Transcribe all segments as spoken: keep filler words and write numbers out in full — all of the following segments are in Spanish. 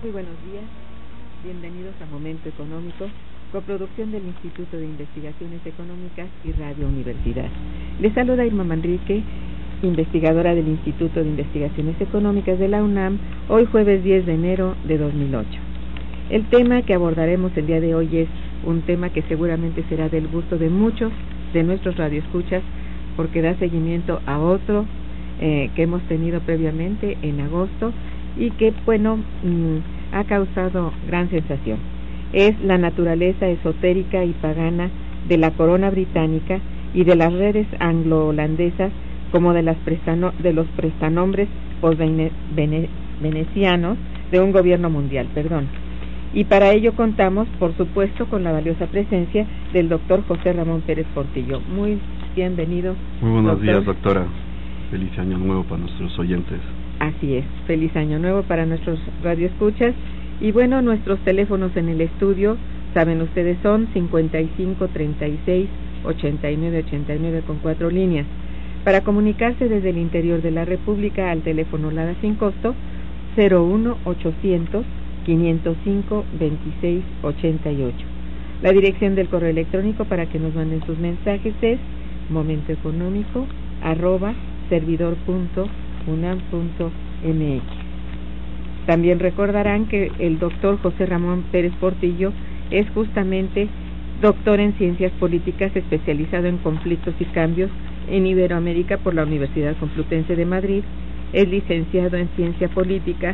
Muy buenos días, bienvenidos a Momento Económico, coproducción del Instituto de Investigaciones Económicas y Radio Universidad. Les saluda Irma Manrique, investigadora del Instituto de Investigaciones Económicas de la UNAM, hoy jueves diez de enero de dos mil ocho. El tema que abordaremos el día de hoy es un tema que seguramente será del gusto de muchos de nuestros radioescuchas, porque da seguimiento a otro eh, que hemos tenido previamente en agosto y que, bueno, mmm, ha causado gran sensación. Es la naturaleza esotérica y pagana de la corona británica y de las redes anglo-holandesas, como de, las prestano, de los prestanombres post-venecianos de un gobierno mundial, perdón. Y para ello contamos, por supuesto, con la valiosa presencia del doctor José Ramón Pérez Portillo. Muy bienvenido. Muy buenos doctor. días, doctora. Feliz año nuevo para nuestros oyentes. Así es, feliz año nuevo para nuestros radioescuchas. Y bueno, nuestros teléfonos en el estudio, saben ustedes, son cincuenta y cinco, treinta y seis, ochenta y nueve, ochenta y nueve con cuatro líneas. Para comunicarse desde el interior de la República al teléfono LADA sin costo, cero uno ochocientos, quinientos cinco, veintiséis ochenta y ocho. La dirección del correo electrónico para que nos manden sus mensajes es momentoeconómico arroba servidor punto unam punto mx. También recordarán que el doctor José Ramón Pérez Portillo es justamente doctor en Ciencias Políticas, especializado en conflictos y cambios en Iberoamérica por la Universidad Complutense de Madrid. Es licenciado en Ciencia Política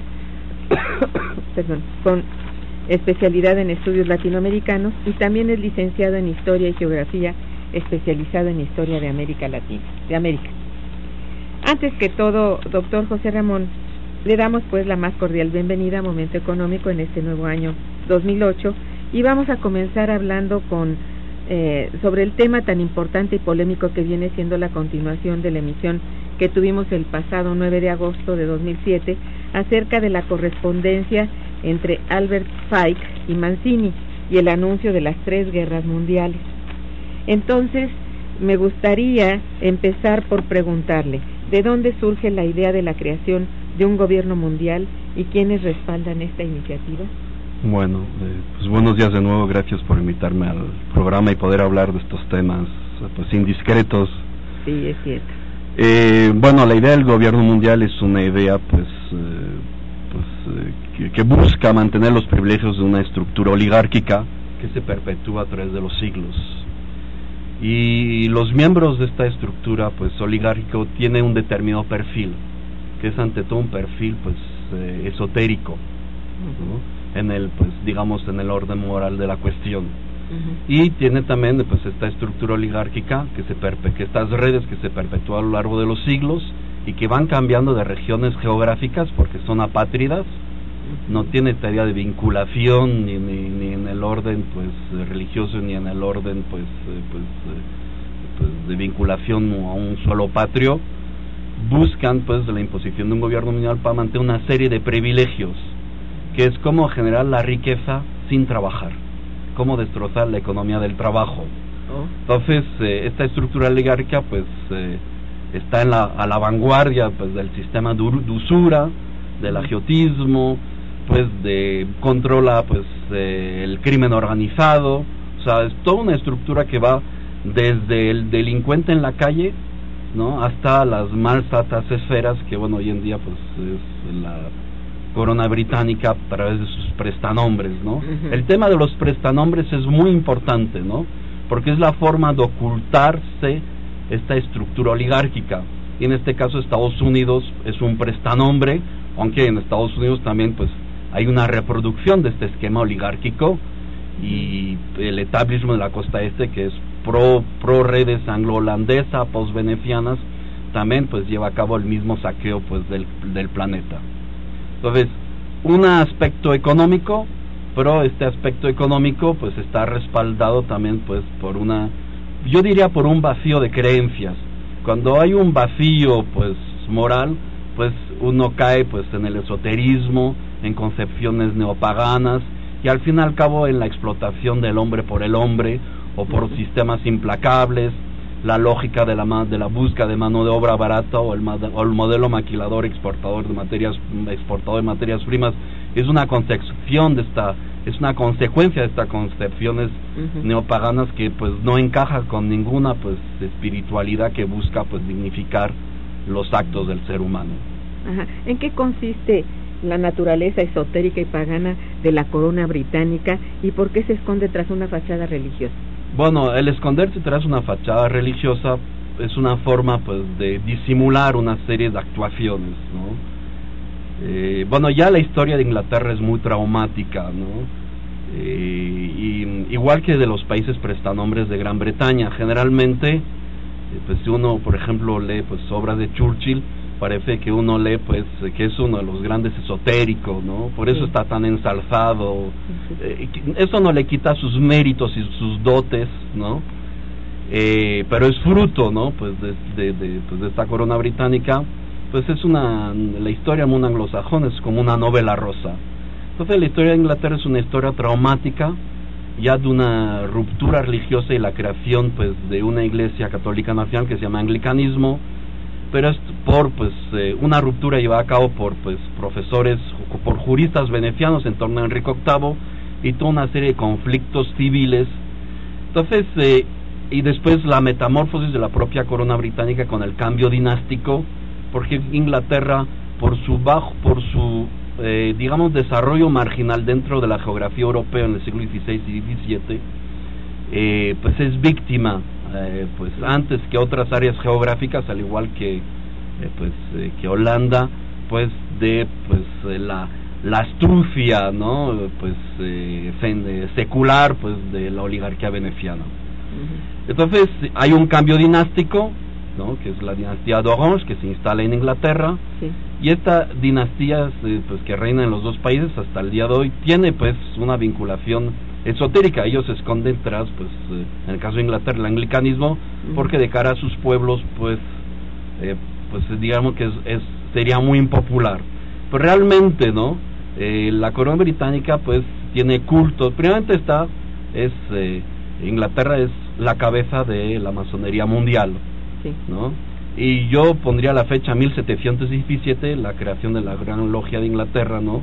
perdón, con especialidad en estudios latinoamericanos, y también es licenciado en Historia y Geografía, especializado en Historia de América Latina, de América. Antes que todo, doctor José Ramón, le damos pues la más cordial bienvenida a Momento Económico en este nuevo año dos mil ocho, y vamos a comenzar hablando con eh, sobre el tema tan importante y polémico que viene siendo la continuación de la emisión que tuvimos el pasado nueve de agosto de dos mil siete acerca de la correspondencia entre Albert Pike y Mancini y el anuncio de las tres guerras mundiales. Entonces, me gustaría empezar por preguntarle, ¿de dónde surge la idea de la creación de un gobierno mundial y quiénes respaldan esta iniciativa? Bueno, eh, pues buenos días de nuevo, gracias por invitarme al programa y poder hablar de estos temas pues indiscretos. Sí, es cierto. Eh, bueno, la idea del gobierno mundial es una idea pues, eh, pues eh, que, que busca mantener los privilegios de una estructura oligárquica que se perpetúa a través de los siglos. Y los miembros de esta estructura pues oligárquico tienen un determinado perfil, que es ante todo un perfil pues eh, esotérico, ¿no? En el pues digamos en el orden moral de la cuestión. Uh-huh. Y tiene también pues esta estructura oligárquica que se perpe que estas redes que se perpetúan a lo largo de los siglos y que van cambiando de regiones geográficas porque son apátridas. Uh-huh. No tiene tarea de vinculación ni, ni, ni en el orden pues religioso ni en el orden pues eh, pues, eh, pues de vinculación a un solo patrio. Buscan pues la imposición de un gobierno mundial para mantener una serie de privilegios, que es cómo generar la riqueza sin trabajar, cómo destrozar la economía del trabajo. Oh. Entonces, eh, esta estructura oligárquica pues eh, está en la, a la vanguardia pues del sistema de, de usura, del agiotismo, pues de controla pues eh, el crimen organizado. O sea, es toda una estructura que va desde el delincuente en la calle, ¿no?, hasta las más altas esferas, que bueno, hoy en día pues es la corona británica a través de sus prestanombres, ¿no? Uh-huh. El tema de los prestanombres es muy importante, ¿no?, porque es la forma de ocultarse esta estructura oligárquica. Y en este caso Estados Unidos es un prestanombre, aunque en Estados Unidos también pues hay una reproducción de este esquema oligárquico, y el establishment de la costa este, que es pro pro redes anglo-holandesa, post-venecianas, también pues lleva a cabo el mismo saqueo pues del, del planeta. Entonces, un aspecto económico, pero este aspecto económico pues está respaldado también pues por una, yo diría por un vacío de creencias. Cuando hay un vacío pues moral, pues uno cae pues en el esoterismo, en concepciones neopaganas, y al fin y al cabo en la explotación del hombre por el hombre, o por sistemas implacables, la lógica de la de la búsqueda de mano de obra barata, o el, o el modelo maquilador exportador de materias exportador de materias primas es una concepción de esta, es una consecuencia de estas concepciones uh-huh. neopaganas que pues no encaja con ninguna pues espiritualidad que busca pues dignificar los actos del ser humano. Ajá. ¿En qué consiste la naturaleza esotérica y pagana de la corona británica y por qué se esconde tras una fachada religiosa? Bueno, el esconderse tras una fachada religiosa es una forma pues de disimular una serie de actuaciones, ¿no? Eh, bueno, ya la historia de Inglaterra es muy traumática, ¿no? Eh, y igual que de los países prestanombres de Gran Bretaña, generalmente, eh, pues si uno, por ejemplo, lee pues obras de Churchill, parece que uno lee pues que es uno de los grandes esotéricos, ¿no? Por eso sí. está tan ensalzado. Eh, eso no le quita sus méritos y sus dotes, ¿no? Eh, pero es fruto, ¿no? Pues de, de, de, pues de esta corona británica, pues es una, la historia del mundo anglosajón es como una novela rosa. Entonces la historia de Inglaterra es una historia traumática, ya de una ruptura religiosa y la creación pues de una iglesia católica nacional que se llama anglicanismo, pero es por pues eh, una ruptura llevada a cabo por pues profesores, por juristas venecianos en torno a Enrique octavo y toda una serie de conflictos civiles. Entonces eh, y después la metamorfosis de la propia corona británica con el cambio dinástico, porque Inglaterra por su bajo, por su eh, digamos desarrollo marginal dentro de la geografía europea en el siglo dieciséis y diecisiete, eh, pues es víctima Eh, pues antes que otras áreas geográficas, al igual que eh, pues eh, que Holanda, pues de pues eh, la la astucia, no pues eh, secular pues de la oligarquía veneciana. Uh-huh. Entonces hay un cambio dinástico, no que es la dinastía de Orange, que se instala en Inglaterra, sí. y esta dinastía eh, pues que reina en los dos países hasta el día de hoy tiene pues una vinculación esotérica. Ellos se esconden tras, pues, eh, en el caso de Inglaterra, el anglicanismo, porque de cara a sus pueblos, pues, eh, pues digamos que es, es sería muy impopular. Pero realmente, ¿no? Eh, la corona británica, pues, tiene cultos. Primeramente está, es, eh, Inglaterra es la cabeza de la masonería mundial, sí. ¿no? Y yo pondría la fecha mil setecientos diecisiete, la creación de la Gran Logia de Inglaterra, ¿no?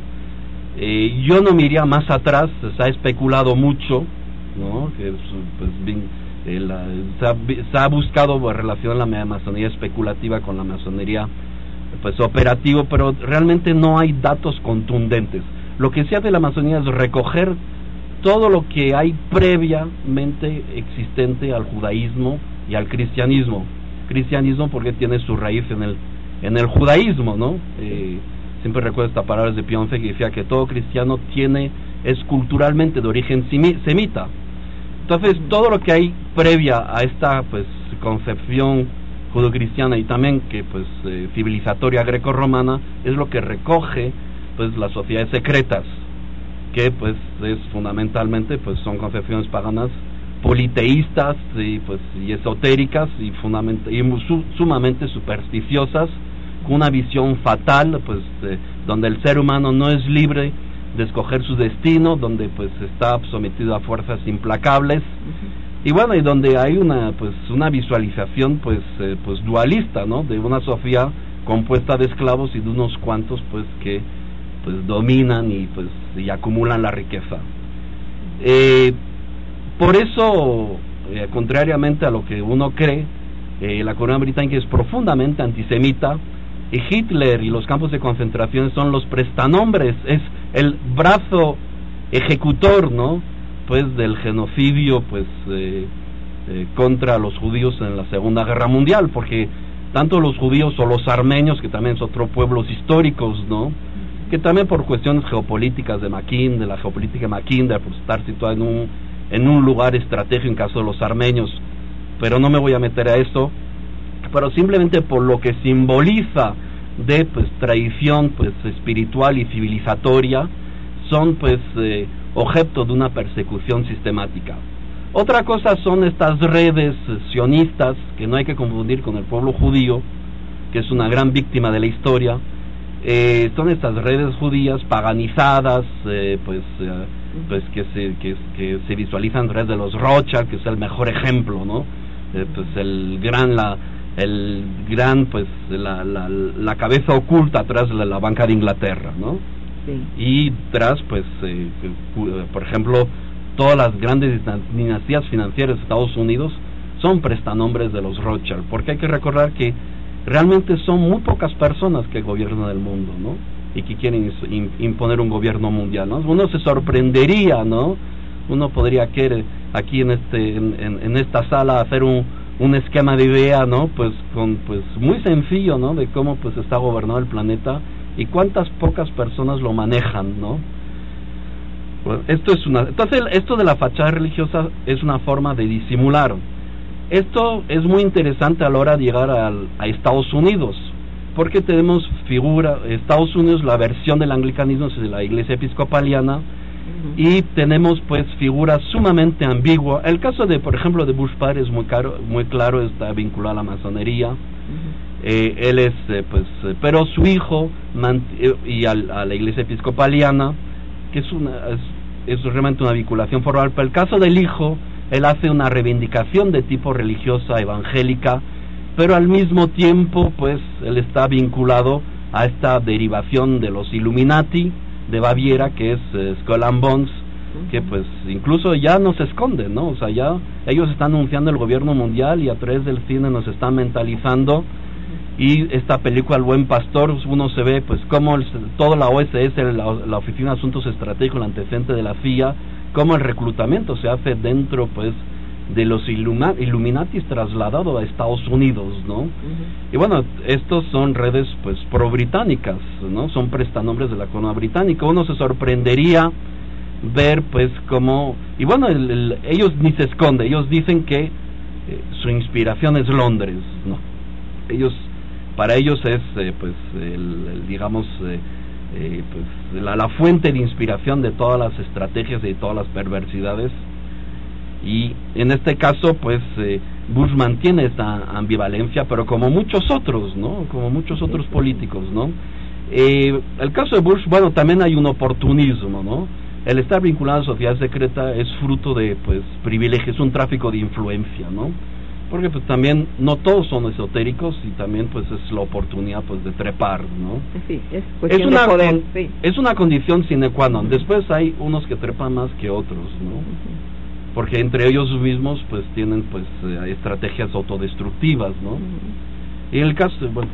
Eh, yo no me iría más atrás, se ha especulado mucho, ¿no? Que pues, bien, eh, la, se, ha, se ha buscado pues, relación la masonería especulativa con la masonería pues operativo, pero realmente no hay datos contundentes. Lo que se hace la masonería es recoger todo lo que hay previamente existente al judaísmo y al cristianismo. Cristianismo porque tiene su raíz en el en el judaísmo, ¿no? Eh, Siempre recuerdo estas palabras de Pionce que decía que todo cristiano tiene, es culturalmente de origen semita. Entonces, todo lo que hay previa a esta pues concepción judo-cristiana y también que pues eh, civilizatoria greco-romana es lo que recoge pues las sociedades secretas, que pues es fundamentalmente pues son concepciones paganas politeístas y pues y esotéricas y fundament- y su- sumamente supersticiosas, con una visión fatal, pues eh, donde el ser humano no es libre de escoger su destino, donde pues está sometido a fuerzas implacables, uh-huh. y bueno, y donde hay una pues una visualización pues eh, pues dualista, ¿no? De una sociedad compuesta de esclavos y de unos cuantos pues que pues dominan y pues y acumulan la riqueza. Eh, por eso, eh, contrariamente a lo que uno cree, eh, la corona británica es profundamente antisemita. Y Hitler y los campos de concentración son los prestanombres, es el brazo ejecutor, ¿no? Pues del genocidio, pues eh, eh, contra los judíos en la Segunda Guerra Mundial, porque tanto los judíos o los armenios, que también son otros pueblos históricos, ¿no? Que también por cuestiones geopolíticas de Mackinder, de la geopolítica de Mackinder, por estar situado en un en un lugar estratégico en caso de los armenios, pero no me voy a meter a eso. Pero simplemente por lo que simboliza de pues tradición pues espiritual y civilizatoria, son pues eh, objeto de una persecución sistemática. Otra cosa son estas redes sionistas, que no hay que confundir con el pueblo judío, que es una gran víctima de la historia. Eh, son estas redes judías paganizadas, eh, pues eh, pues que se que, que se visualizan a través de los Rothschild, que es el mejor ejemplo, ¿no? Eh, pues el gran la el gran pues la, la, la cabeza oculta atrás de la banca de Inglaterra, ¿no? Sí. Y tras, pues, eh, por ejemplo, todas las grandes dinastías financieras de Estados Unidos son prestanombres de los Rothschild, porque hay que recordar que realmente son muy pocas personas que gobiernan el mundo, ¿no? Y que quieren imponer un gobierno mundial, ¿no? Uno se sorprendería, ¿no? Uno podría querer aquí en este en, en, en esta sala hacer un, un esquema de idea, ¿no? Pues con pues muy sencillo, ¿no? De cómo pues está gobernado el planeta y cuántas pocas personas lo manejan, ¿no? Pues esto es una entonces esto de la fachada religiosa es una forma de disimular. Esto es muy interesante a la hora de llegar al, a Estados Unidos, porque tenemos figura, Estados Unidos, la versión del anglicanismo es de la Iglesia Episcopaliana, uh-huh. y tenemos pues figuras sumamente ambiguas. El caso de, por ejemplo, de Bush padre es muy, caro, muy claro, está vinculado a la masonería, uh-huh. eh, él es, eh, pues, eh, pero su hijo, y a, a la Iglesia Episcopaliana, que es, una, es, es realmente una vinculación formal, pero el caso del hijo, él hace una reivindicación de tipo religiosa evangélica, pero al mismo tiempo pues él está vinculado a esta derivación de los Illuminati de Baviera, que es eh, Skull and Bones, que pues incluso ya no se esconden, ¿no? O sea, ya ellos están anunciando el gobierno mundial y a través del cine nos están mentalizando. Y esta película El Buen Pastor, uno se ve pues cómo el, toda la O S S, la, la Oficina de Asuntos Estratégicos, el antecedente de la C I A, cómo el reclutamiento se hace dentro pues de los Illuma, Illuminatis trasladados a Estados Unidos, ¿no? Uh-huh. Y bueno, estos son redes pues pro-británicas, ¿no? Son prestanombres de la corona británica. Uno se sorprendería ver pues cómo, y bueno, el, el, ellos ni se esconden, ellos dicen que eh, su inspiración es Londres, ¿no? Ellos, para ellos es eh, pues el, el digamos eh, eh, pues la, la fuente de inspiración de todas las estrategias y de todas las perversidades. Y en este caso pues eh, Bush mantiene esta ambivalencia, pero como muchos otros, ¿no? Como muchos otros políticos, ¿no? Eh, el caso de Bush, bueno, también hay un oportunismo, ¿no? El estar vinculado a la sociedad secreta es fruto de pues privilegios, es un tráfico de influencia, ¿no? Porque pues también no todos son esotéricos y también pues es la oportunidad pues de trepar, ¿no? Sí, es es una de poder, con, sí. Es una condición sine qua non. Después hay unos que trepan más que otros, ¿no? Uh-huh. Porque entre ellos mismos pues tienen pues eh, estrategias autodestructivas, ¿no? Uh-huh. Y en el caso, bueno,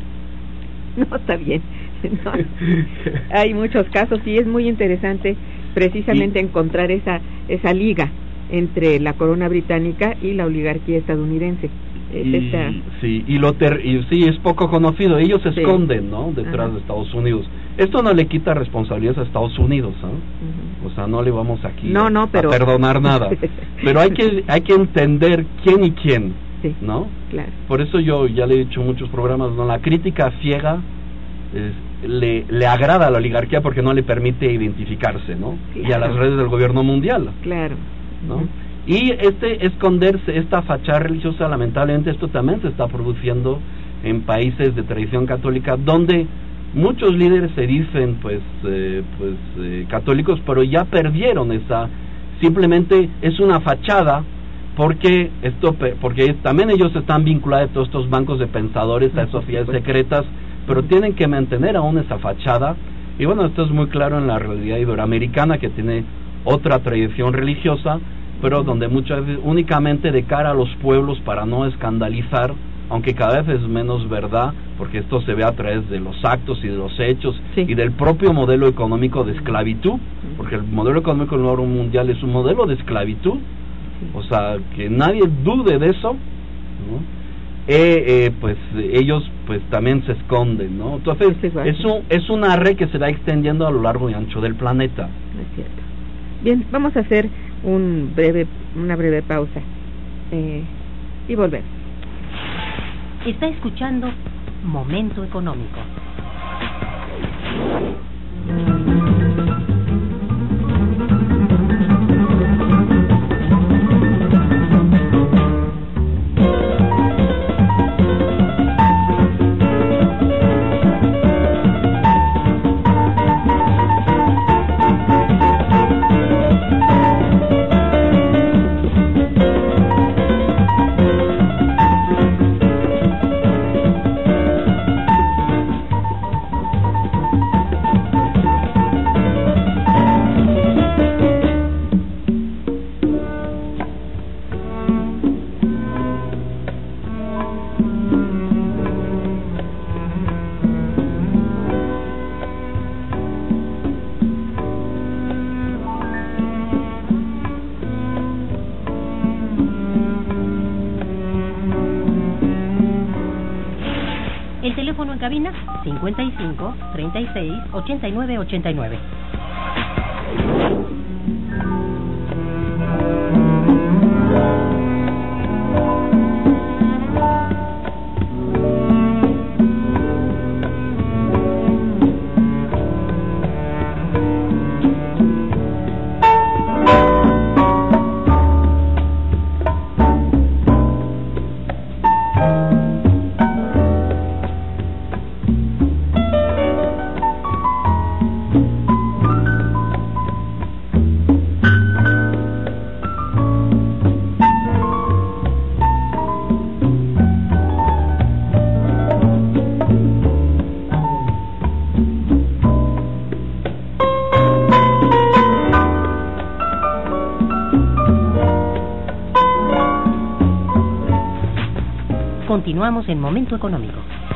no está bien. No. Hay muchos casos y es muy interesante precisamente y, encontrar esa esa liga entre la corona británica y la oligarquía estadounidense. Y, esta... sí, y lo ter y sí es poco conocido. Ellos se sí. esconden, ¿no? Detrás Ajá. de Estados Unidos. Esto no le quita responsabilidades a Estados Unidos, ¿eh? Uh-huh. O sea, no le vamos aquí no, no, pero... a perdonar nada. Pero hay que hay que entender quién y quién, sí, ¿no? Claro. Por eso yo ya le he dicho en muchos programas, ¿no? La crítica ciega es, le le agrada a la oligarquía porque no le permite identificarse, ¿no? Claro. Y a las redes del gobierno mundial. Claro. ¿No? Uh-huh. Y este esconderse, esta fachada religiosa, lamentablemente esto también se está produciendo en países de tradición católica, donde muchos líderes se dicen pues eh, pues eh, católicos, pero ya perdieron esa, simplemente es una fachada, porque esto porque también ellos están vinculados a todos estos bancos de pensadores, a esas sociedades secretas, pero tienen que mantener aún esa fachada. Y bueno, esto es muy claro en la realidad iberoamericana, que tiene otra tradición religiosa, pero donde muchas veces únicamente de cara a los pueblos para no escandalizar, aunque cada vez es menos verdad, porque esto se ve a través de los actos y de los hechos, sí, y del propio modelo económico de esclavitud, porque el modelo económico del orden mundial es un modelo de esclavitud, sí, o sea, que nadie dude de eso, ¿no? Eh, eh, pues ellos pues también se esconden, ¿no? Entonces es, un, es una red que se va extendiendo a lo largo y ancho del planeta. Es cierto. Bien, vamos a hacer un breve, una breve pausa eh, y volver. Está escuchando Momento Económico. teléfono en cabina cincuenta y cinco, treinta y seis, ochenta y nueve, ochenta y nueve. Continuamos en Momento Económico.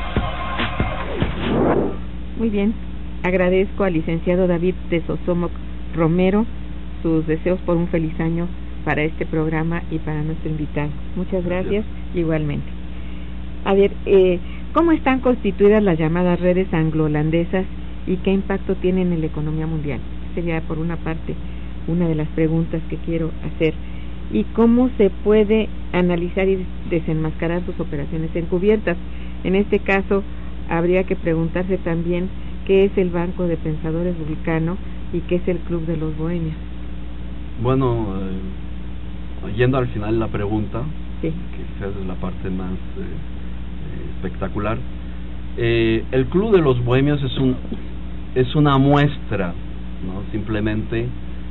Muy bien, agradezco al licenciado David de Sosomoc Romero sus deseos por un feliz año para este programa y para nuestro invitado. Muchas gracias, igualmente. A ver, eh, ¿cómo están constituidas las llamadas redes anglo-holandesas y qué impacto tienen en la economía mundial? Sería, por una parte, una de las preguntas que quiero hacer. ¿Y cómo se puede analizar y desenmascarar sus operaciones encubiertas? En este caso, habría que preguntarse también qué es el Banco de Pensadores Vulcano y qué es el Club de los Bohemios. Bueno, eh, yendo al final de la pregunta, sí, que quizás es la parte más eh, eh, espectacular, eh, el Club de los Bohemios es un es una muestra, ¿no?, simplemente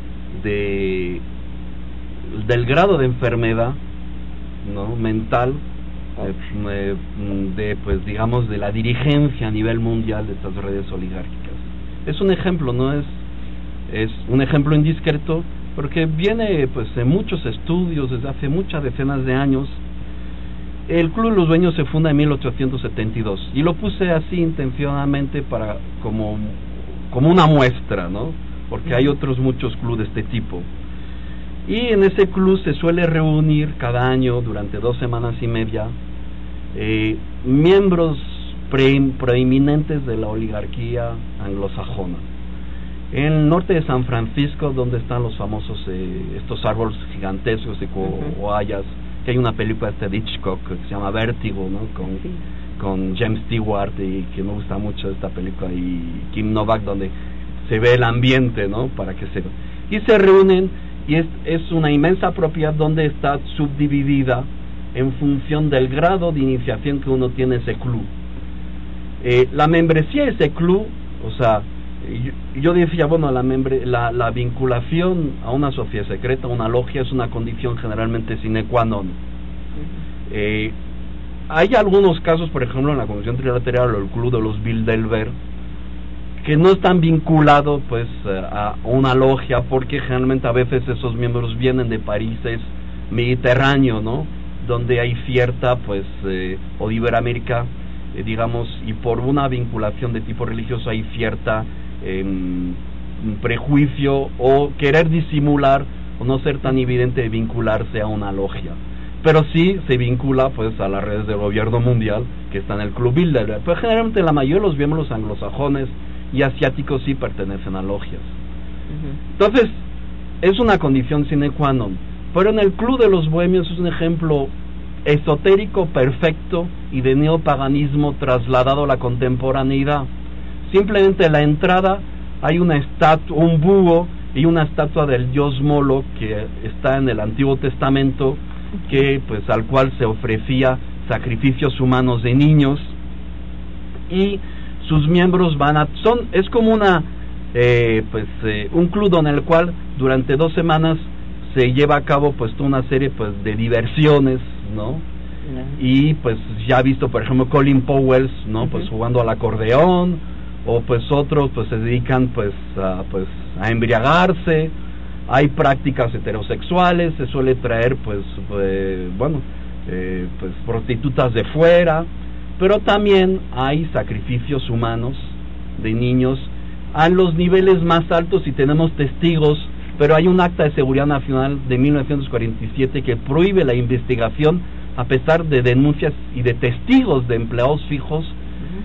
de del grado de enfermedad, ¿no?, mental de, de pues digamos de la dirigencia a nivel mundial de estas redes oligárquicas. Es un ejemplo, no es es un ejemplo indiscreto, porque viene pues en muchos estudios desde hace muchas decenas de años. El Club de los Dueños se funda en mil ochocientos setenta y dos y lo puse así intencionadamente para como como una muestra, ¿no?, porque hay otros muchos clubes de este tipo. Y en ese club se suele reunir cada año durante dos semanas y media eh, miembros pre, preeminentes de la oligarquía anglosajona. En el norte de San Francisco, donde están los famosos eh, estos árboles gigantescos de koalas, que hay una película de Hitchcock que se llama Vértigo, ¿no?, con, sí. con James Stewart, y que me gusta mucho esta película, y Kim Novak, donde se ve el ambiente, ¿no?, para que se y se reúnen. Y es, es una inmensa propiedad donde está subdividida en función del grado de iniciación que uno tiene ese club. Eh, la membresía de ese club, o sea, yo, yo decía, bueno, la, membre, la, la vinculación a una sociedad secreta, a una logia, es una condición generalmente sine qua non. Eh, hay algunos casos, por ejemplo, en la Convención Trilateral o el Club de los Bilderberg, que no están vinculados pues a una logia, porque generalmente a veces esos miembros vienen de países mediterráneos, ¿no?, donde hay cierta pues eh, o de Iberoamérica, eh, digamos, y por una vinculación de tipo religioso hay cierta eh, prejuicio o querer disimular o no ser tan evidente de vincularse a una logia, pero sí se vincula pues a las redes del gobierno mundial que está en el Club Bilderberg. Pero generalmente la mayoría de los miembros anglosajones y asiáticos sí pertenecen a logias. Uh-huh. Entonces, es una condición sine qua non. Pero en el Club de los Bohemios es un ejemplo esotérico perfecto y de neopaganismo trasladado a la contemporaneidad. Simplemente en la entrada hay una estatua, un búho y una estatua del dios Moloch que está en el Antiguo Testamento, que pues al cual se ofrecía sacrificios humanos de niños, y sus miembros van a son es como una eh, pues eh, un club en el cual durante dos semanas se lleva a cabo pues toda una serie pues de diversiones, ¿no? Uh-huh. Y pues ya ha visto por ejemplo Colin Powell, ¿no? Uh-huh. Pues jugando al acordeón, o pues otros pues se dedican pues a pues a embriagarse. Hay prácticas heterosexuales, se suele traer pues eh, bueno eh, pues prostitutas de fuera. Pero también hay sacrificios humanos de niños a los niveles más altos y tenemos testigos, pero hay un acta de seguridad nacional de mil novecientos cuarenta y siete que prohíbe la investigación a pesar de denuncias y de testigos de empleados fijos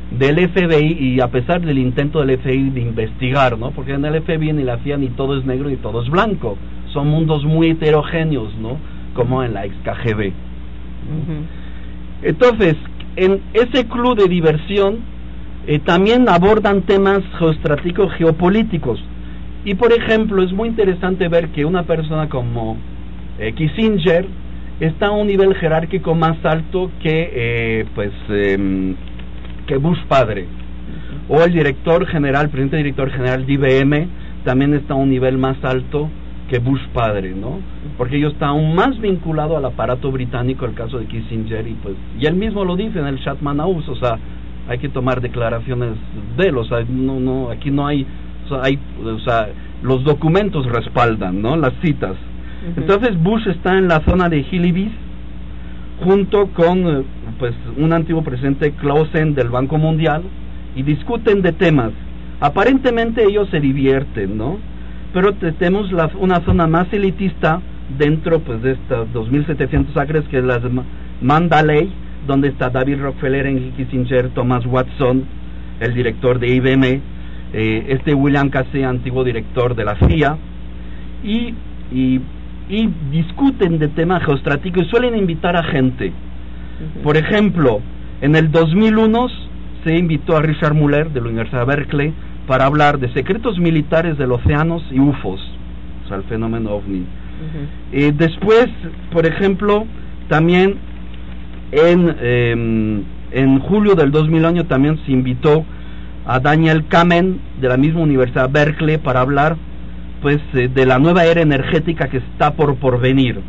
del F B I, y a pesar del intento del F B I de investigar, ¿no? Porque en el F B I ni la C I A ni todo es negro ni todo es blanco, son mundos muy heterogéneos, ¿no? Como en la ex K G B. Uh-huh. Entonces, en ese club de diversión eh, también abordan temas geoestratégicos geopolíticos, y por ejemplo es muy interesante ver que una persona como eh, Kissinger está a un nivel jerárquico más alto que eh, pues eh, que Bush padre, o el director general, presidente director general de I B M también está a un nivel más alto que Bush padre, ¿no? Porque ellos están aún más vinculados al aparato británico, el caso de Kissinger, y pues y él mismo lo dice en el Chatham House, o sea, hay que tomar declaraciones de él, o sea, no, no, aquí no hay, o sea, hay, o sea, los documentos respaldan, ¿no? Las citas. Uh-huh. Entonces Bush está en la zona de Hilly junto con, pues, un antiguo presidente Clausen del Banco Mundial, y discuten de temas. Aparentemente ellos se divierten, ¿no? Pero tenemos la, una zona más elitista dentro, pues, de estas dos mil setecientos acres, que es la Mandalay, donde está David Rockefeller, Henry Kissinger, Thomas Watson, el director de I B M, eh, este William Casey, antiguo director de la C I A, y, y, y discuten de temas geoestratégicos y suelen invitar a gente. Uh-huh. Por ejemplo, en el dos mil uno se invitó a Richard Muller de la Universidad de Berkeley para hablar de secretos militares del océanos y U F Os, o sea, el fenómeno ovni. Uh-huh. Eh, después, por ejemplo, también en, eh, en julio del dos mil uno también se invitó a Daniel Kamen de la misma Universidad Berkeley para hablar, pues, eh, de la nueva era energética que está por por venir.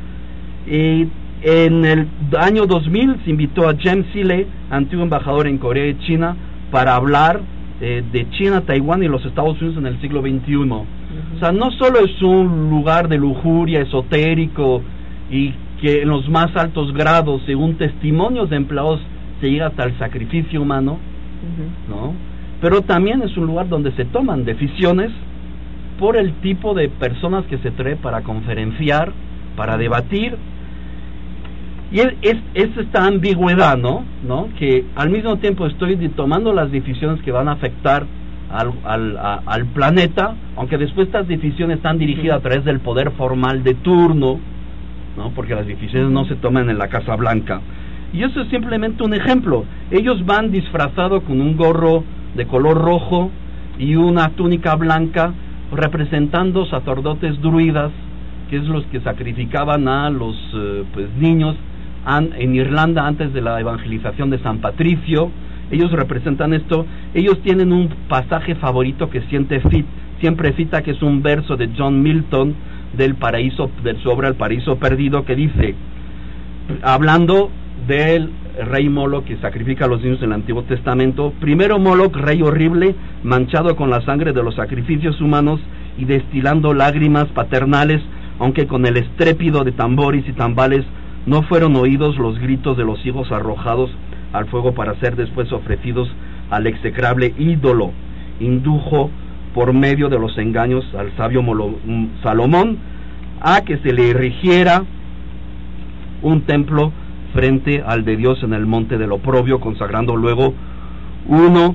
Y en el año dos mil se invitó a James Seeley, antiguo embajador en Corea y China, para hablar eh, de China, Taiwán y los Estados Unidos en el siglo veintiuno. Uh-huh. O sea, no solo es un lugar de lujuria esotérico y que en los más altos grados, según testimonios de empleados, se llega hasta el sacrificio humano, uh-huh, ¿no? Pero también es un lugar donde se toman decisiones por el tipo de personas que se trae para conferenciar, para debatir. Y es, es, es esta ambigüedad, ¿no? ¿no? Que al mismo tiempo estoy tomando las decisiones que van a afectar al, al, a, al planeta, aunque después estas decisiones están dirigidas a través del poder formal de turno, ¿no? Porque las decisiones no se toman en la Casa Blanca. Y eso es simplemente un ejemplo. Ellos van disfrazados con un gorro de color rojo y una túnica blanca, representando sacerdotes druidas, que es los que sacrificaban a los eh, pues niños an, en Irlanda antes de la evangelización de San Patricio. Ellos representan esto. Ellos tienen un pasaje favorito que siempre, fit, siempre cita, que es un verso de John Milton del paraíso, de su obra El Paraíso Perdido, que dice, hablando del rey Moloch que sacrifica a los niños en el Antiguo Testamento: primero Moloch, rey horrible, manchado con la sangre de los sacrificios humanos y destilando lágrimas paternales, aunque con el estrépito de tambores y tambales no fueron oídos los gritos de los hijos arrojados al fuego para ser después ofrecidos al execrable ídolo. Indujo por medio de los engaños al sabio Molo, Salomón a que se le erigiera un templo frente al de Dios en el monte del oprobio, consagrando luego uno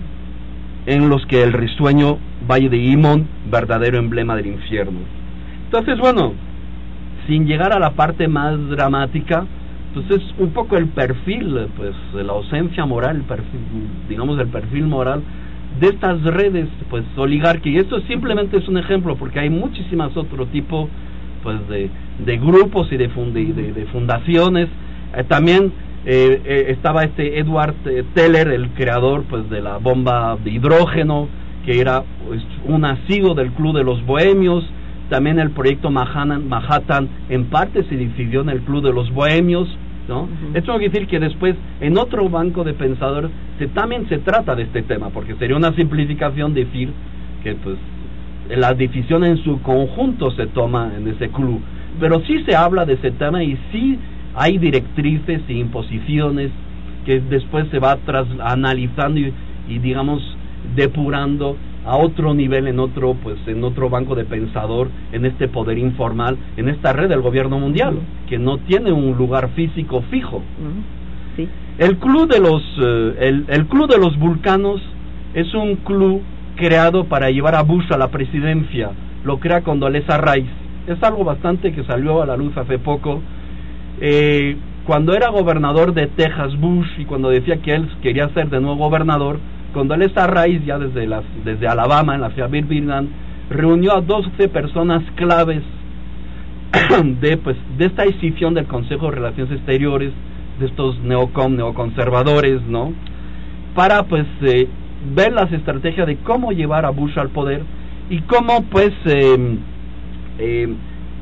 en los que el risueño valle de Himón, verdadero emblema del infierno. Entonces, bueno, sin llegar a la parte más dramática, pues es un poco el perfil, pues, de la ausencia moral, el perfil, digamos, el perfil moral de estas redes, pues, oligárquicas. Y esto simplemente es un ejemplo, porque hay muchísimas otro tipo, pues, de, de grupos y de, fundi, de, de fundaciones. Eh, también eh, eh, estaba este Edward eh, Teller, el creador, pues, de la bomba de hidrógeno, que era, pues, un asiduo del Club de los Bohemios. También el proyecto Manhattan, Manhattan en parte se dividió en el Club de los Bohemios, ¿no? Uh-huh. Esto quiere decir que después en otro banco de pensadores se, también se trata de este tema, porque sería una simplificación decir que, pues, la decisión en su conjunto se toma en ese club, pero sí se habla de ese tema y sí hay directrices e imposiciones que después se va tras, analizando y, y digamos depurando a otro nivel, en otro pues en otro banco de pensador, en este poder informal, en esta red del gobierno mundial, que no tiene un lugar físico fijo. Sí. El club de los eh, el, el club de los vulcanos es un club creado para llevar a Bush a la presidencia. Lo crea Condoleezza Rice. Es algo bastante que salió a la luz hace poco. Eh, cuando era gobernador de Texas Bush, y cuando decía que él quería ser de nuevo gobernador, Condoleezza Rice, ya desde las desde Alabama, en la ciudad de Birmingham, reunió a doce personas claves de pues de esta decisión del Consejo de Relaciones Exteriores, de estos neocon neoconservadores, ¿no? Para pues eh, ver las estrategias de cómo llevar a Bush al poder y cómo pues eh, eh,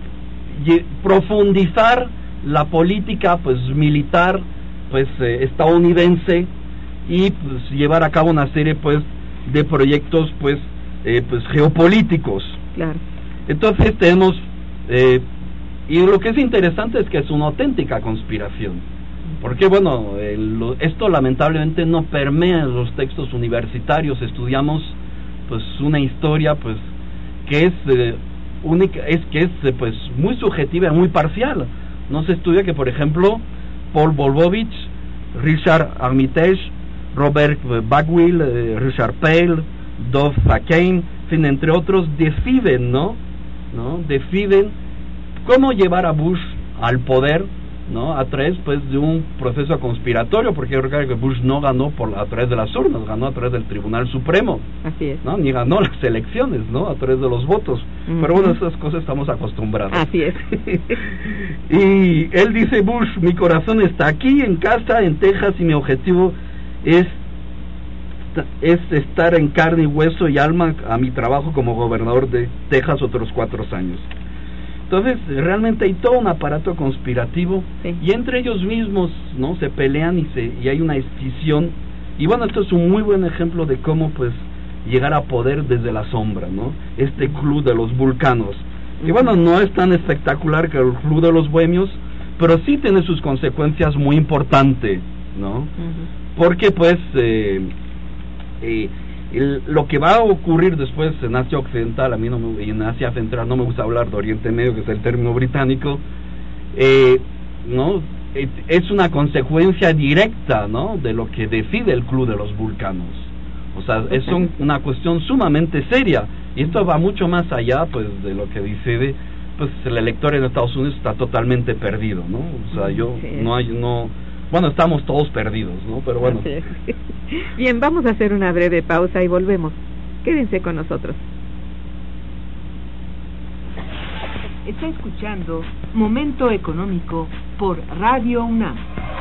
profundizar la política pues militar pues eh, estadounidense y pues llevar a cabo una serie pues de proyectos pues eh, pues geopolíticos. Claro. Entonces tenemos eh, y lo que es interesante es que es una auténtica conspiración, porque bueno, el, esto lamentablemente no permea en los textos universitarios. Estudiamos pues una historia pues que es eh, única, es que es eh, pues muy subjetiva y muy parcial. No se estudia que, por ejemplo, Paul Wolfowitz, Richard Armitage, Robert Bagwell, eh, Richard Pale, Dov McCain, en fin, entre otros, deciden, ¿no? ¿no? Deciden cómo llevar a Bush al poder, ¿no? A través, pues, de un proceso conspiratorio, porque yo recuerdo que Bush no ganó por a través de las urnas, ganó a través del Tribunal Supremo. Así es. ¿no? Ni ganó las elecciones, ¿no? A través de los votos. Uh-huh. Pero bueno, esas cosas estamos acostumbrados. Así es. Y él dice, Bush, mi corazón está aquí en casa, en Texas, y mi objetivo es es estar en carne y hueso y alma a mi trabajo como gobernador de Texas otros cuatro años. Entonces, realmente hay todo un aparato conspirativo, sí. Y entre ellos mismos, ¿no? Se pelean y se y hay una escisión. Y bueno, esto es un muy buen ejemplo de cómo, pues, llegar a poder desde la sombra, ¿no? Este club de los vulcanos, que bueno, no es tan espectacular que el club de los bohemios, pero sí tiene sus consecuencias muy importantes, ¿no? Uh-huh. Porque, pues, eh, eh, el, lo que va a ocurrir después en Asia Occidental, a mí no me, y en Asia Central no me gusta hablar de Oriente Medio, que es el término británico, eh, ¿no? Es una consecuencia directa, ¿no? De lo que decide el club de los vulcanos. O sea, es un, una cuestión sumamente seria, y esto va mucho más allá, pues, de lo que decide, pues, el elector en Estados Unidos está totalmente perdido, ¿no? O sea, yo sí. no hay, no, bueno, estamos todos perdidos, ¿no? Pero bueno. Sí. Bien, vamos a hacer una breve pausa y volvemos. Quédense con nosotros. Está escuchando Momento Económico por Radio UNAM.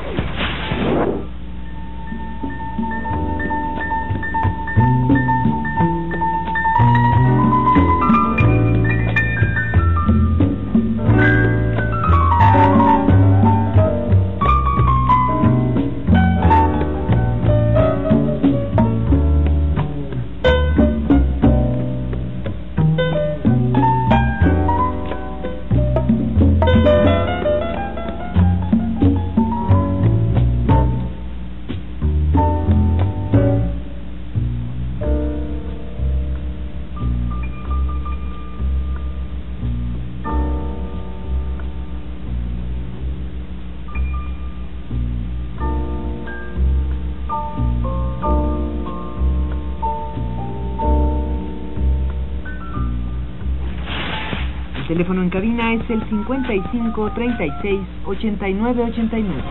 El teléfono en cabina es el cincuenta y cinco, treinta y seis, ochenta y nueve, ochenta y nueve.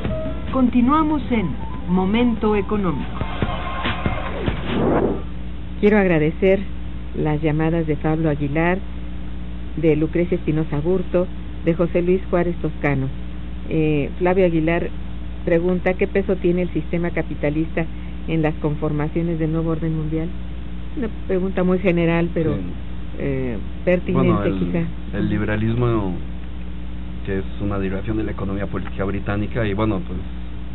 Continuamos en Momento Económico. quiero agradecer las llamadas de Pablo Aguilar, de Lucrecia Espinosa Burto, de José Luis Juárez Toscano. Eh, Flavio Aguilar pregunta qué peso tiene el sistema capitalista en las conformaciones del nuevo orden mundial. Una pregunta muy general, pero sí. eh, pertinente. Bueno, el, quizá. El liberalismo, que es una derivación de la economía política británica, y bueno, pues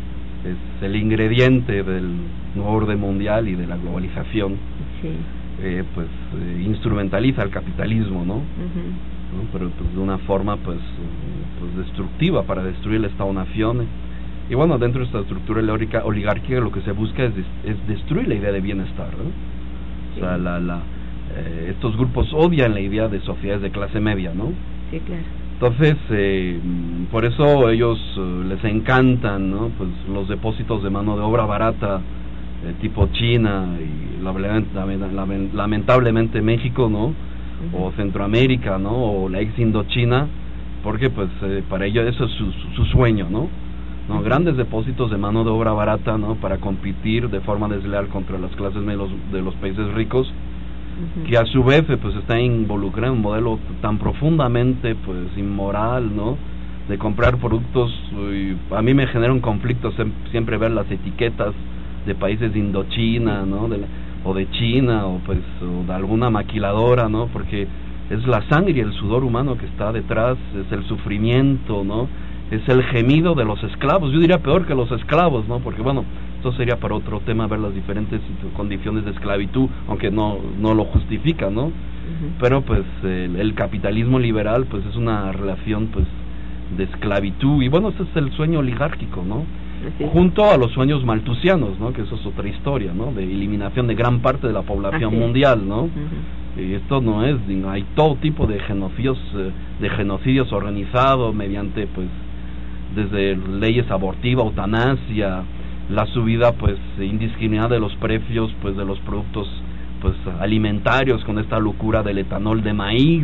es el ingrediente del nuevo orden mundial y de la globalización. Sí. Eh, pues eh, instrumentaliza el capitalismo, ¿no? Uh-huh. ¿no? Pero pues de una forma pues, pues destructiva para destruir el Estado-nación. Y bueno, dentro de esta estructura oligárquica lo que se busca es, es destruir la idea de bienestar, ¿no? Sí. O sea, la, la, eh, estos grupos odian la idea de sociedades de clase media, ¿no? Sí, claro. Entonces, eh, por eso ellos eh, les encantan, ¿no? Pues los depósitos de mano de obra barata, eh, tipo China y lamentablemente México, ¿no? Uh-huh. O Centroamérica, ¿no? O la ex Indochina, porque pues eh, para ellos eso es su, su, su sueño, ¿no? ¿no? Uh-huh. Grandes depósitos de mano de obra barata, ¿no? Para competir de forma desleal contra las clases de los, de los países ricos, uh-huh. que a su vez pues están involucrados en un modelo tan profundamente pues inmoral, ¿no? De comprar productos. Y a mí me genera un conflicto siempre ver las etiquetas de países de Indochina, ¿no? De la, o de China, o pues o de alguna maquiladora, ¿no? Porque es la sangre y el sudor humano que está detrás, es el sufrimiento, ¿no? Es el gemido de los esclavos. Yo diría peor que los esclavos, ¿no? Porque bueno, esto sería para otro tema, ver las diferentes condiciones de esclavitud, aunque no no lo justifica, ¿no? Uh-huh. Pero pues el, el capitalismo liberal pues es una relación pues de esclavitud, y bueno, ese es el sueño oligárquico, ¿no? Sí. Junto a los sueños maltusianos, ¿no? Que eso es otra historia, ¿no? De eliminación de gran parte de la población mundial, ¿no? Uh-huh. Y esto no es, hay todo tipo de genocidios, de genocidios organizados mediante, pues, desde leyes abortivas, eutanasia, la subida, pues, indiscriminada de los precios, pues, de los productos, pues, alimentarios, con esta locura del etanol de maíz,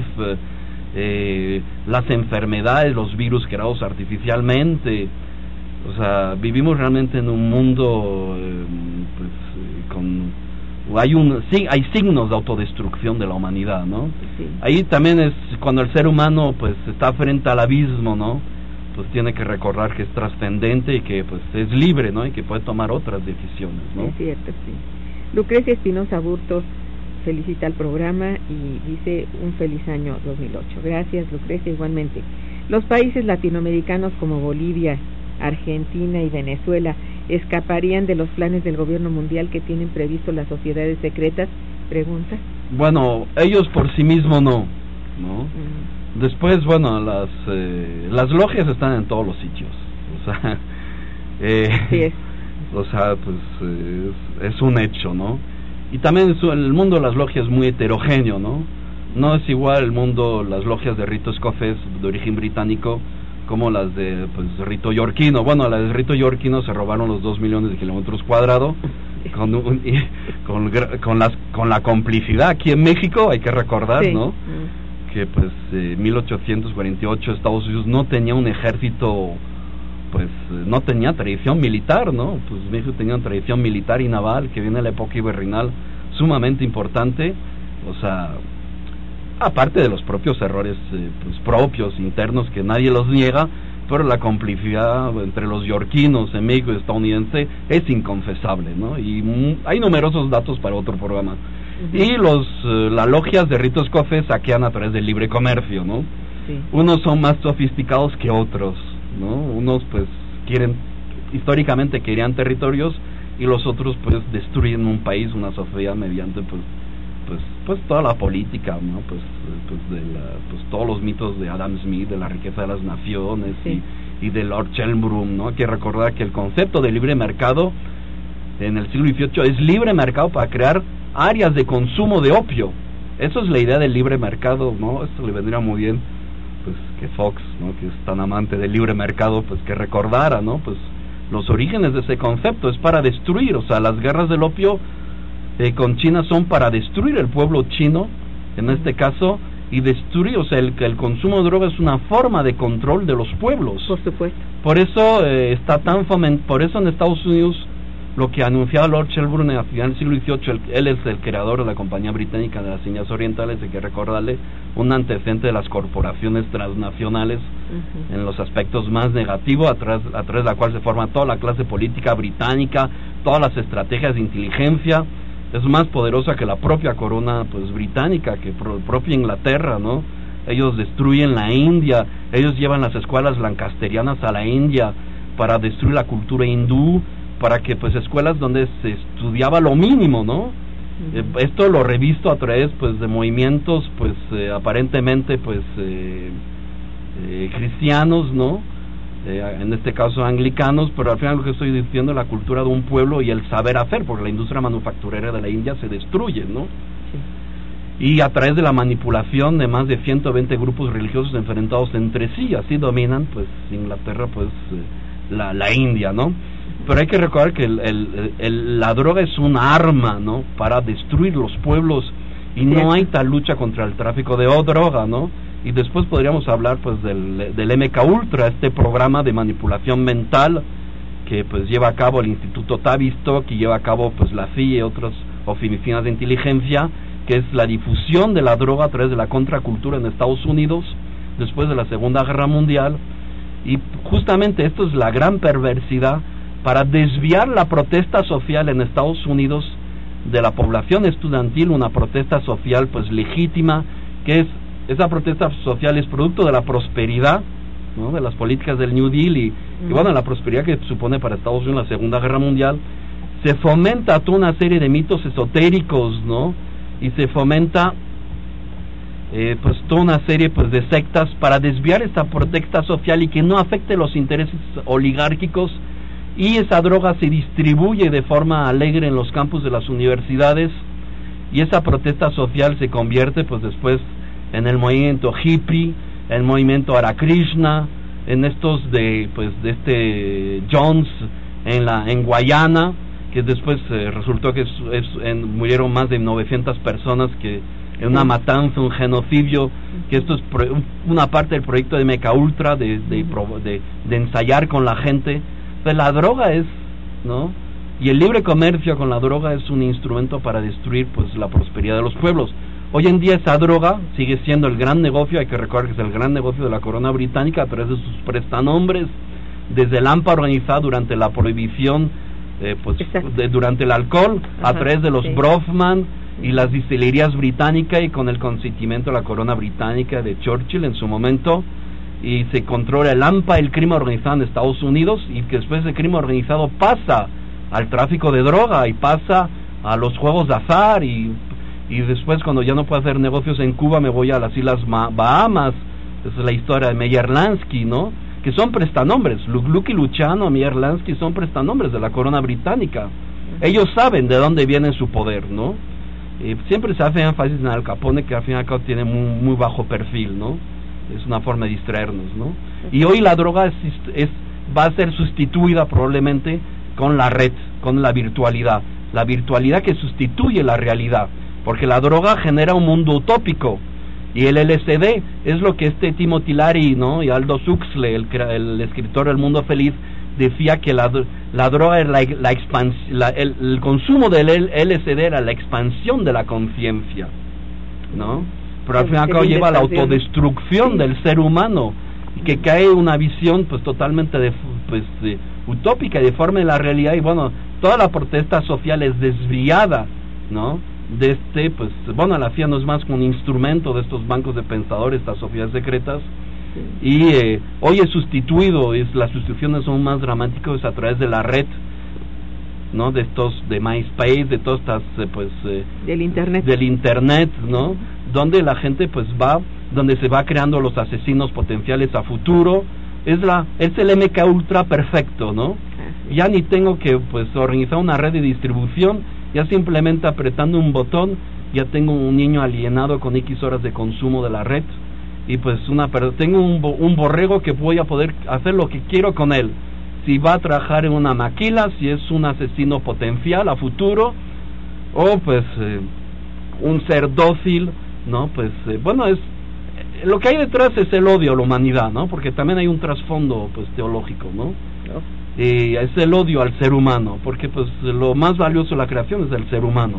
eh, las enfermedades, los virus creados artificialmente. O sea, vivimos realmente en un mundo eh, pues, eh, con hay un sí, hay signos de autodestrucción de la humanidad, ¿no? Sí. Ahí también es cuando el ser humano pues está frente al abismo, ¿no? Pues tiene que recordar que es trascendente y que pues es libre, ¿no? Y que puede tomar otras decisiones, ¿no? Es cierto, sí. Lucrecia Espinosa Burto felicita al programa y dice un feliz año dos mil ocho. Gracias, Lucrecia, igualmente. Los países latinoamericanos como Bolivia, Argentina y Venezuela escaparían de los planes del gobierno mundial que tienen previsto las sociedades secretas, pregunta. Bueno, ellos por sí mismos no, ¿no? Uh-huh. Después, bueno, las eh, las logias están en todos los sitios, o sea, eh, sí es. o sea, pues eh, es, es un hecho, ¿no? Y también es, el mundo de las logias es muy heterogéneo, ¿no? No es igual el mundo, las logias de rito escocés de origen británico como las de pues rito yorquino. Bueno, las de rito yorquino se robaron los dos millones de kilómetros cuadrados con, un, y, con con las con la complicidad aquí en México, hay que recordar, sí. ¿no? Mm. Que pues en eh, mil ochocientos cuarenta y ocho Estados Unidos no tenía un ejército, pues no tenía tradición militar, ¿no? Pues México tenía una tradición militar y naval que viene de la época iberrinal sumamente importante, o sea, aparte de los propios errores eh, pues, propios, internos, que nadie los niega, pero la complicidad entre los yorquinos en México y estadounidense es inconfesable, ¿no? Y mm, hay numerosos datos para otro programa. Uh-huh. Y los eh, las logias de rito escocés saquean a través del libre comercio, ¿no? Sí. Unos son más sofisticados que otros, ¿no? Unos pues quieren, históricamente querían territorios, y los otros pues destruyen un país, una sociedad mediante pues pues pues toda la política, ¿no? Pues pues de la, pues todos los mitos de Adam Smith, de la riqueza de las naciones, sí. y, y de Lord Shelburne, ¿no? Hay que recordar que el concepto de libre mercado en el siglo dieciocho es libre mercado para crear áreas de consumo de opio. Eso es la idea del libre mercado, ¿no? Esto le vendría muy bien pues que Fox, ¿no? Que es tan amante del libre mercado, pues que recordara, ¿no? Pues los orígenes de ese concepto es para destruir, o sea, las guerras del opio Eh, con China son para destruir el pueblo chino, en este caso, y destruir, o sea, el, el consumo de drogas es una forma de control de los pueblos. Por supuesto. Por eso eh, está tan foment, por eso en Estados Unidos lo que anunciaba Lord Shelburne a finales del siglo dieciocho. Él, él es el creador de la Compañía Británica de las Indias Orientales, hay que recordarle, un antecedente de las corporaciones transnacionales uh-huh. en los aspectos más negativos, a través, a través de la cual se forma toda la clase política británica, todas las estrategias de inteligencia. Es más poderosa que la propia corona pues británica, que pro, propia Inglaterra, ¿no? Ellos destruyen la India, ellos llevan las escuelas lancasterianas a la India para destruir la cultura hindú, para que pues escuelas donde se estudiaba lo mínimo, ¿no? Uh-huh. Eh, esto lo revisto a través pues de movimientos pues eh, aparentemente pues eh, eh, cristianos, ¿no? Eh, en este caso anglicanos, pero al final lo que estoy diciendo es la cultura de un pueblo y el saber hacer, porque la industria manufacturera de la India se destruye, ¿no? Sí. Y a través de la manipulación de más de ciento veinte grupos religiosos enfrentados entre sí, así dominan pues Inglaterra, pues eh, la, la India, ¿no? Pero hay que recordar que el, el, el, la droga es un arma, ¿no? Para destruir los pueblos, y no hay tal lucha contra el tráfico de droga, ¿no? Y después podríamos hablar pues del, del M K Ultra, este programa de manipulación mental que pues lleva a cabo el Instituto Tavistock y lleva a cabo pues la C I A y otras oficinas de inteligencia, que es la difusión de la droga a través de la contracultura en Estados Unidos después de la Segunda Guerra Mundial. Y justamente esto es la gran perversidad para desviar la protesta social en Estados Unidos de la población estudiantil, una protesta social pues legítima, que es, esa protesta social es producto de la prosperidad, ¿no? De las políticas del New Deal y, mm. y bueno, la prosperidad que supone para Estados Unidos la Segunda Guerra Mundial. Se fomenta toda una serie de mitos esotéricos, ¿no? Y se fomenta eh, pues toda una serie pues de sectas para desviar esta protesta social y que no afecte los intereses oligárquicos. Y esa droga se distribuye de forma alegre en los campus de las universidades, y esa protesta social se convierte pues después en el movimiento hippie, el movimiento Hare Krishna, en estos de pues de este Jones en la en Guayana, que después eh, resultó que es, es, en, murieron más de novecientas personas, que en una matanza, un genocidio, que esto es pro, una parte del proyecto de M K Ultra de de, de de ensayar con la gente. Pues la droga es, ¿no? Y el libre comercio con la droga es un instrumento para destruir pues la prosperidad de los pueblos. Hoy en día esa droga sigue siendo el gran negocio, hay que recordar que es el gran negocio de la corona británica a través de sus prestanombres, desde el AMPA organizada durante la prohibición, eh, pues de, durante el alcohol, ajá, a través de los sí. Bronfman y las destilerías británicas, y con el consentimiento de la corona británica de Churchill en su momento. Y se controla el AMPA, el crimen organizado en Estados Unidos, y que después el crimen organizado pasa al tráfico de droga y pasa a los juegos de azar, y, y después cuando ya no puedo hacer negocios en Cuba me voy a las Islas Bahamas. Esa es la historia de Meyer Lansky, ¿no? Que son prestanombres. Lucky Luciano, Meyer Lansky son prestanombres de la corona británica. Ellos saben de dónde viene su poder, ¿no? Y siempre se hace énfasis en Al Capone, que al fin y al cabo tiene muy, muy bajo perfil, ¿no? Es una forma de distraernos, ¿no? Y hoy la droga es, es, va a ser sustituida probablemente con la red, con la virtualidad, la virtualidad que sustituye la realidad, porque la droga genera un mundo utópico, y el L S D es lo que este Timothy Leary, ¿no? Y Aldous Huxley, el, el escritor del Mundo Feliz, decía que la, la droga era la, la expans, la, el, el consumo del L S D era la expansión de la conciencia, ¿no? Pero al fin y al cabo lleva a la autodestrucción sí. del ser humano, y que cae una visión pues totalmente de, pues, de, utópica y deforme de la realidad. Y bueno, toda la protesta social es desviada, ¿no? De este, pues, bueno, la C I A no es más que un instrumento de estos bancos de pensadores, estas sociedades secretas, sí. y eh, hoy es sustituido, es las sustituciones son más dramáticas a través de la red, ¿no? De estos, de MySpace, de todas estas, eh, pues, eh, del internet, del internet, ¿no? Donde la gente, pues, va, donde se va creando los asesinos potenciales a futuro. Es la, es el M K Ultra perfecto, ¿no? Ya ni tengo que, pues, organizar una red de distribución, ya simplemente apretando un botón, ya tengo un niño alienado con X horas de consumo de la red, y pues, una, pero tengo un, un borrego que voy a poder hacer lo que quiero con él. Si va a trabajar en una maquila, si es un asesino potencial a futuro, o pues eh, un ser dócil, ¿no? Pues eh, bueno, es eh, lo que hay detrás es el odio a la humanidad, ¿no? Porque también hay un trasfondo pues teológico, ¿no? eh, es el odio al ser humano, porque pues lo más valioso de la creación es el ser humano.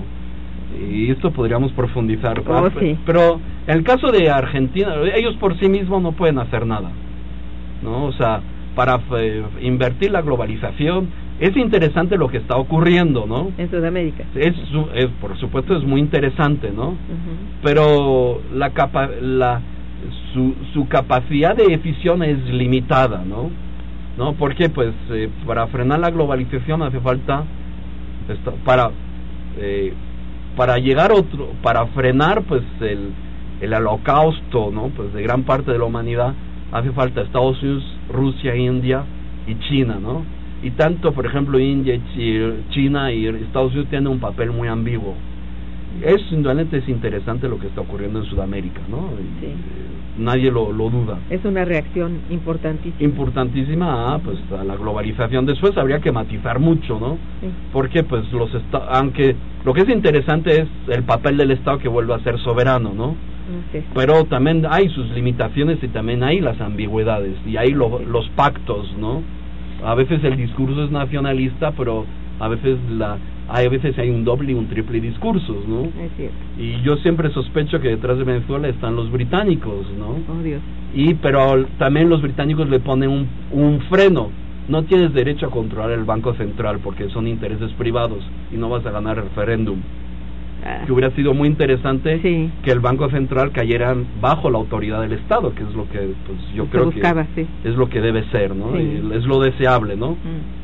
Y esto podríamos profundizar. Oh, sí. Pero en el caso de Argentina, ellos por sí mismos no pueden hacer nada, ¿no? O sea, para eh, invertir la globalización, es interesante lo que está ocurriendo, ¿no? En Sudamérica. Es, es por supuesto, es muy interesante, ¿no? Uh-huh. Pero la capa, la su, su capacidad de decisión es limitada, ¿no? ¿No? Porque pues eh, para frenar la globalización hace falta esto, para eh, para llegar otro, para frenar pues el el holocausto, ¿no? Pues de gran parte de la humanidad hace falta Estados Unidos, Rusia, India y China, ¿no? Y tanto, por ejemplo, India, China y Estados Unidos tienen un papel muy ambiguo. Es indudablemente es interesante lo que está ocurriendo en Sudamérica, ¿no? Sí. Eh, nadie lo, lo duda. Es una reacción importantísima. Importantísima a, pues, a la globalización. Después habría que matizar mucho, ¿no? Sí. Porque, pues, los esta- aunque lo que es interesante es el papel del Estado que vuelve a ser soberano, ¿no? Sí. Pero también hay sus limitaciones y también hay las ambigüedades y hay lo, los pactos, ¿no? A veces el discurso es nacionalista, pero a veces la hay a veces hay un doble y un triple discursos, ¿no? Es cierto. Y yo siempre sospecho que detrás de Venezuela están los británicos, ¿no? Oh, Dios. Y pero también los británicos le ponen un, un freno. No tienes derecho a controlar el Banco Central porque son intereses privados y no vas a ganar el referéndum. Ah. Que hubiera sido muy interesante Sí. que el Banco Central cayera bajo la autoridad del Estado, que es lo que pues yo Se creo buscaba, que sí. es lo que debe ser, ¿no? Sí. Y es lo deseable, ¿no?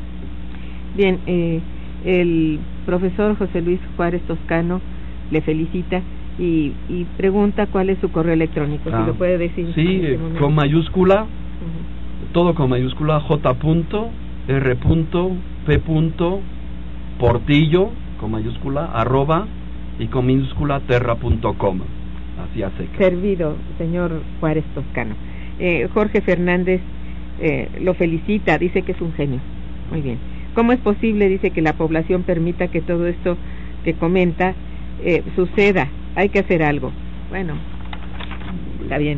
Mm. Bien, eh, el profesor José Luis Juárez Toscano le felicita y, y pregunta cuál es su correo electrónico, Ah, si lo puede decir. Sí, en este eh, momento. con mayúscula, Ujú. todo con mayúscula, J. R. P. Portillo, con mayúscula, arroba, y con minúscula, terra punto com. Así hace. Servido, señor Juárez Toscano. Eh, Jorge Fernández eh, lo felicita, dice que es un genio. Muy bien. ¿Cómo es posible, dice, que la población permita que todo esto que comenta eh, suceda? Hay que hacer algo. Bueno, está bien.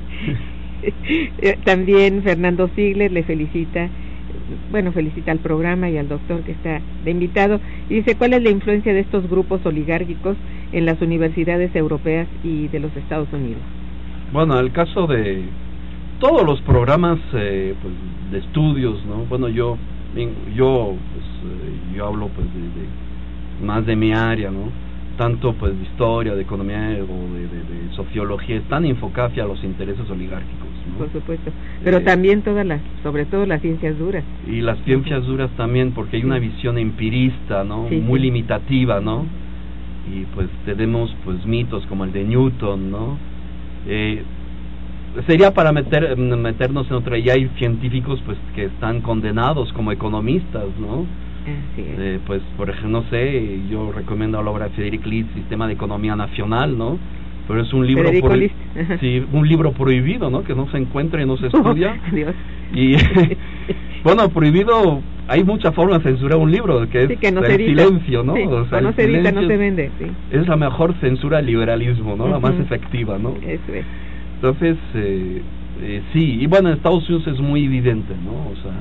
También Fernando Ziegler le felicita, bueno, felicita al programa y al doctor que está de invitado, y dice, ¿cuál es la influencia de estos grupos oligárquicos en las universidades europeas y de los Estados Unidos? Bueno, el caso de todos los programas eh, pues, de estudios, ¿no? Bueno, yo yo pues eh, yo hablo pues de, de más de mi área, ¿no? Tanto pues de historia, de economía o de, de, de sociología, están enfocadas hacia los intereses oligárquicos, ¿no? Por supuesto, pero Eh, también todas las, sobre todo las ciencias duras. Y las ciencias duras también, porque hay una visión empirista, ¿no? Sí, Muy sí. limitativa, ¿no? Y pues tenemos pues mitos como el de Newton, ¿no? Eh, sería para meter meternos en otra, y hay científicos pues que están condenados como economistas, ¿no? Así es. Eh, pues por ejemplo, no sé, yo recomiendo la obra de Frederick List, Sistema de Economía Nacional, ¿no? Pero es un libro Federico pro- List. sí, un libro prohibido, ¿no? Que no se encuentra y no se estudia. Oh, Dios. Y bueno, prohibido, hay mucha forma de censurar un libro, que es Sí, que no el se edita. silencio, ¿no? Sí, O sea, o no el se edita, no silencio se vende, sí. es la mejor censura del liberalismo, ¿no? La más Ujú. efectiva, ¿no? Eso es. Entonces, eh, eh, sí, y bueno, en Estados Unidos es muy evidente, ¿no? O sea,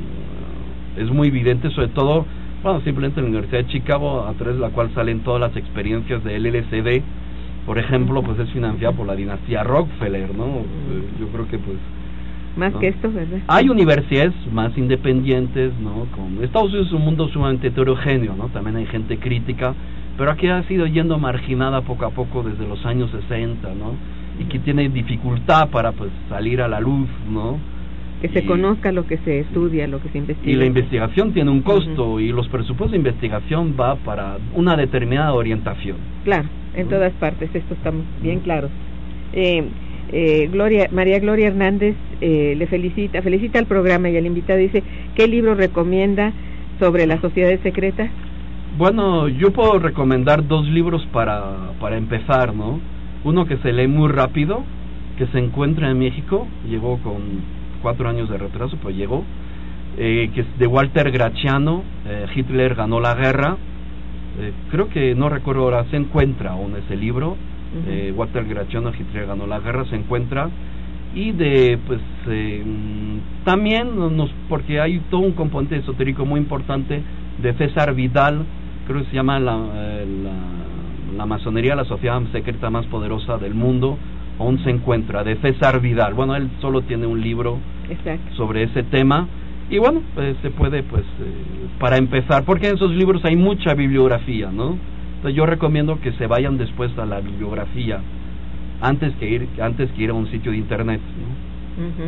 es muy evidente, sobre todo, bueno, simplemente en la Universidad de Chicago, a través de la cual salen todas las experiencias de L L C D, por ejemplo, pues es financiada por la dinastía Rockefeller, ¿no? Eh, yo creo que pues Más ¿no? que esto, ¿verdad? Hay universidades más independientes, ¿no? Con Estados Unidos es un mundo sumamente heterogéneo, ¿no? También hay gente crítica, pero aquí ha sido yendo marginada poco a poco desde los años sesenta, ¿no? Y que tiene dificultad para pues salir a la luz, ¿no? Que se y, conozca lo que se estudia, lo que se investiga. Y la investigación tiene un costo, Uh-huh. y los presupuestos de investigación va para una determinada orientación. Claro, en todas partes, esto estamos bien claros. Eh, eh, Gloria, María Gloria Hernández eh, le felicita, felicita al programa y al invitado, dice, ¿qué libro recomienda sobre las sociedades secretas? Bueno, yo puedo recomendar dos libros para, para empezar, ¿no? Uno que se lee muy rápido, que se encuentra en México, llegó con cuatro años de retraso, pero llegó, eh, que es de Walter Graciano, eh, Hitler ganó la guerra, eh, creo que no recuerdo ahora, se encuentra aún ese libro, uh-huh. eh, Walter Graciano, Hitler ganó la guerra, se encuentra, y de pues eh, también nos, porque hay todo un componente esotérico muy importante de César Vidal, creo que se llama la, eh, la, la masonería, la sociedad secreta más poderosa del mundo, aún se encuentra, de César Vidal. Bueno, él solo tiene un libro Exacto. sobre ese tema, y bueno, pues se puede, pues, eh, para empezar, porque en esos libros hay mucha bibliografía, ¿no? Entonces yo recomiendo que se vayan después a la bibliografía, antes que ir antes que ir a un sitio de internet, ¿no? Uh-huh.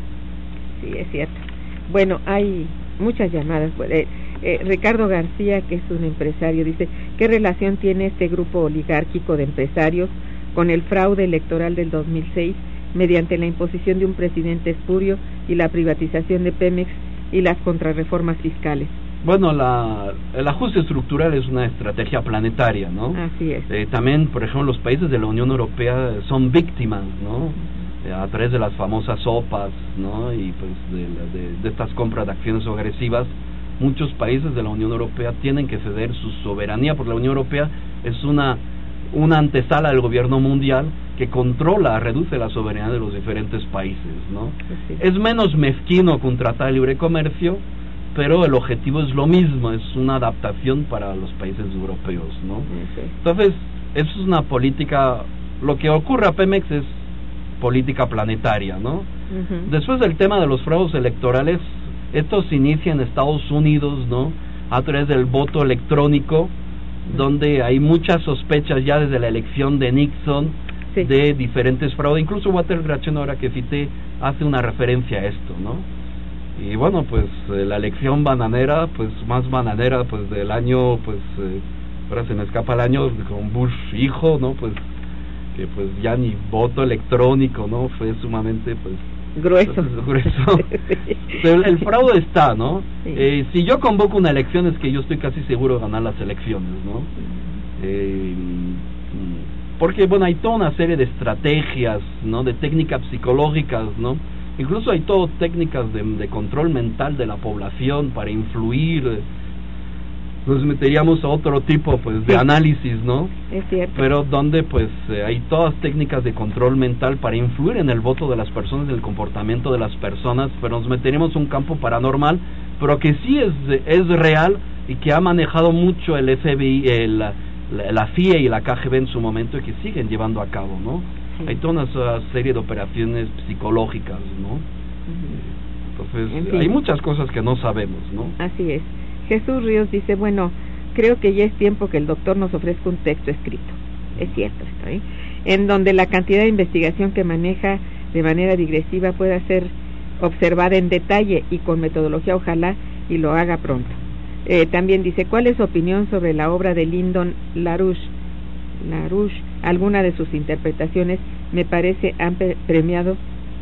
Sí, es cierto. Bueno, hay muchas llamadas. Eh, eh, Ricardo García, que es un empresario, dice, ¿qué relación tiene este grupo oligárquico de empresarios con el fraude electoral del dos mil seis mediante la imposición de un presidente espurio y la privatización de Pemex y las contrarreformas fiscales? Bueno, la, el ajuste estructural es una estrategia planetaria, ¿no? Así es. Eh, también, por ejemplo, los países de la Unión Europea son víctimas, ¿no? Eh, a través de las famosas sopas, ¿no? Y pues de, de, de estas compras de acciones agresivas, muchos países de la Unión Europea tienen que ceder su soberanía, porque la Unión Europea es una, una antesala del gobierno mundial que controla, reduce la soberanía de los diferentes países, ¿no? Sí. Es menos mezquino que un tratado de libre comercio, pero el objetivo es lo mismo, es una adaptación para los países europeos, ¿no? Okay. Entonces, eso es una política, lo que ocurre a Pemex es política planetaria, ¿no? Uh-huh. Después del tema de los fraudes electorales, esto se inicia en Estados Unidos, ¿no? A través del voto electrónico, uh-huh. donde hay muchas sospechas ya desde la elección de Nixon, sí. de diferentes fraudes, incluso Walter Gracheno, ahora que cité, hace una referencia a esto, ¿no? Y bueno, pues eh, la elección bananera, pues más bananera, pues del año, pues eh, ahora se me escapa el año con Bush hijo, ¿no? Pues que pues ya ni voto electrónico, ¿no? Fue sumamente, pues grueso. Pues, grueso. el, el fraude está, ¿no? Sí. Eh, si yo convoco una elección es que yo estoy casi seguro de ganar las elecciones, ¿no? Eh, porque bueno, hay toda una serie de estrategias, ¿no? De técnicas psicológicas, ¿no? Incluso hay todo técnicas de, de control mental de la población para influir. Nos meteríamos a otro tipo, pues, de sí. análisis, ¿no? Es cierto. Pero donde, pues, eh, hay todas técnicas de control mental para influir en el voto de las personas, en el comportamiento de las personas, pero nos meteríamos a un campo paranormal, pero que sí es es real y que ha manejado mucho el F B I, el, la, la F I E y la K G B en su momento y que siguen llevando a cabo, ¿no? Sí. Hay toda una serie de operaciones psicológicas, ¿no? Uh-huh. Entonces, en fin, hay muchas cosas que no sabemos, ¿no? Así es. Jesús Ríos dice, bueno, creo que ya es tiempo que el doctor nos ofrezca un texto escrito. Es cierto esto, ¿eh? En donde la cantidad de investigación que maneja de manera digresiva pueda ser observada en detalle y con metodología, ojalá, y lo haga pronto. Eh, también dice, ¿cuál es su opinión sobre la obra de Lyndon LaRouche? LaRouche, alguna de sus interpretaciones me parece han premiado,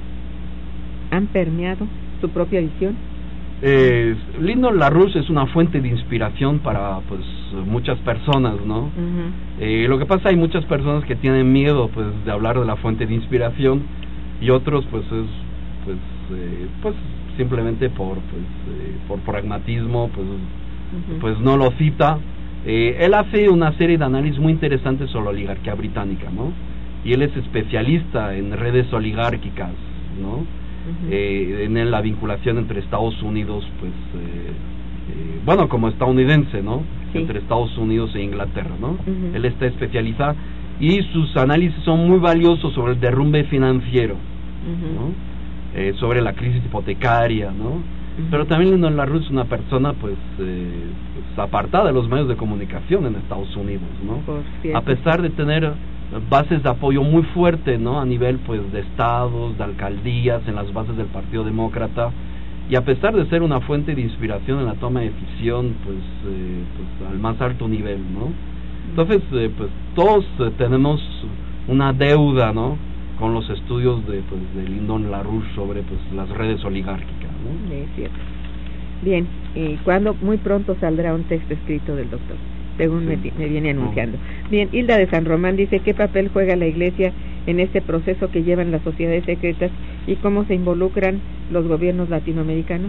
han permeado su propia visión. Eh, Lyndon LaRouche es una fuente de inspiración para pues muchas personas, ¿no? Uh-huh. Eh, lo que pasa, hay muchas personas que tienen miedo pues de hablar de la fuente de inspiración y otros pues es pues eh, pues simplemente por pues eh, por pragmatismo pues uh-huh. pues no lo cita. Eh, él hace una serie de análisis muy interesantes sobre la oligarquía británica, ¿no? Y él es especialista en redes oligárquicas, ¿no? Uh-huh. Eh, en la vinculación entre Estados Unidos, pues, eh, eh, bueno, como estadounidense, ¿no? Sí. Entre Estados Unidos e Inglaterra, ¿no? Uh-huh. Él está especializado y sus análisis son muy valiosos sobre el derrumbe financiero, uh-huh. ¿no? Eh, sobre la crisis hipotecaria, ¿no? Uh-huh. Pero también Lyndon LaRouche es una persona pues, eh, pues apartada de los medios de comunicación en Estados Unidos, ¿no? A pesar de tener bases de apoyo muy fuerte, ¿no? A nivel pues de estados, de alcaldías, en las bases del Partido Demócrata, y a pesar de ser una fuente de inspiración en la toma de decisión pues, eh, pues al más alto nivel, ¿no? Entonces eh, pues todos eh, tenemos una deuda, ¿no? Con los estudios de pues de Lyndon LaRouche sobre pues las redes oligárquicas, ¿no? Es cierto. Bien, y cuando muy pronto saldrá un texto escrito del doctor, según sí. me, me viene anunciando. No. Bien, Hilda de San Román dice, ¿qué papel juega la Iglesia en este proceso que llevan las sociedades secretas y cómo se involucran los gobiernos latinoamericanos?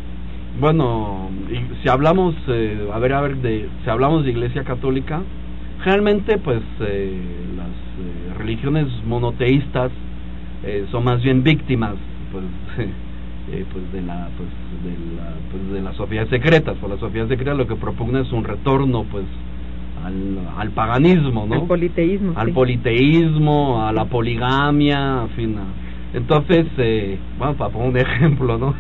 Bueno, si hablamos, eh, a ver, a ver, de, si hablamos de Iglesia Católica, generalmente pues eh, las eh, religiones monoteístas eh, son más bien víctimas, pues, eh, pues de la, pues de la, pues de las Sofías secretas. Por las Sofías secretas lo que propugna es un retorno, pues, al, al paganismo, ¿no? Al politeísmo. Al sí. politeísmo, a la poligamia, en fin. Entonces, eh, bueno, para poner un ejemplo, ¿no?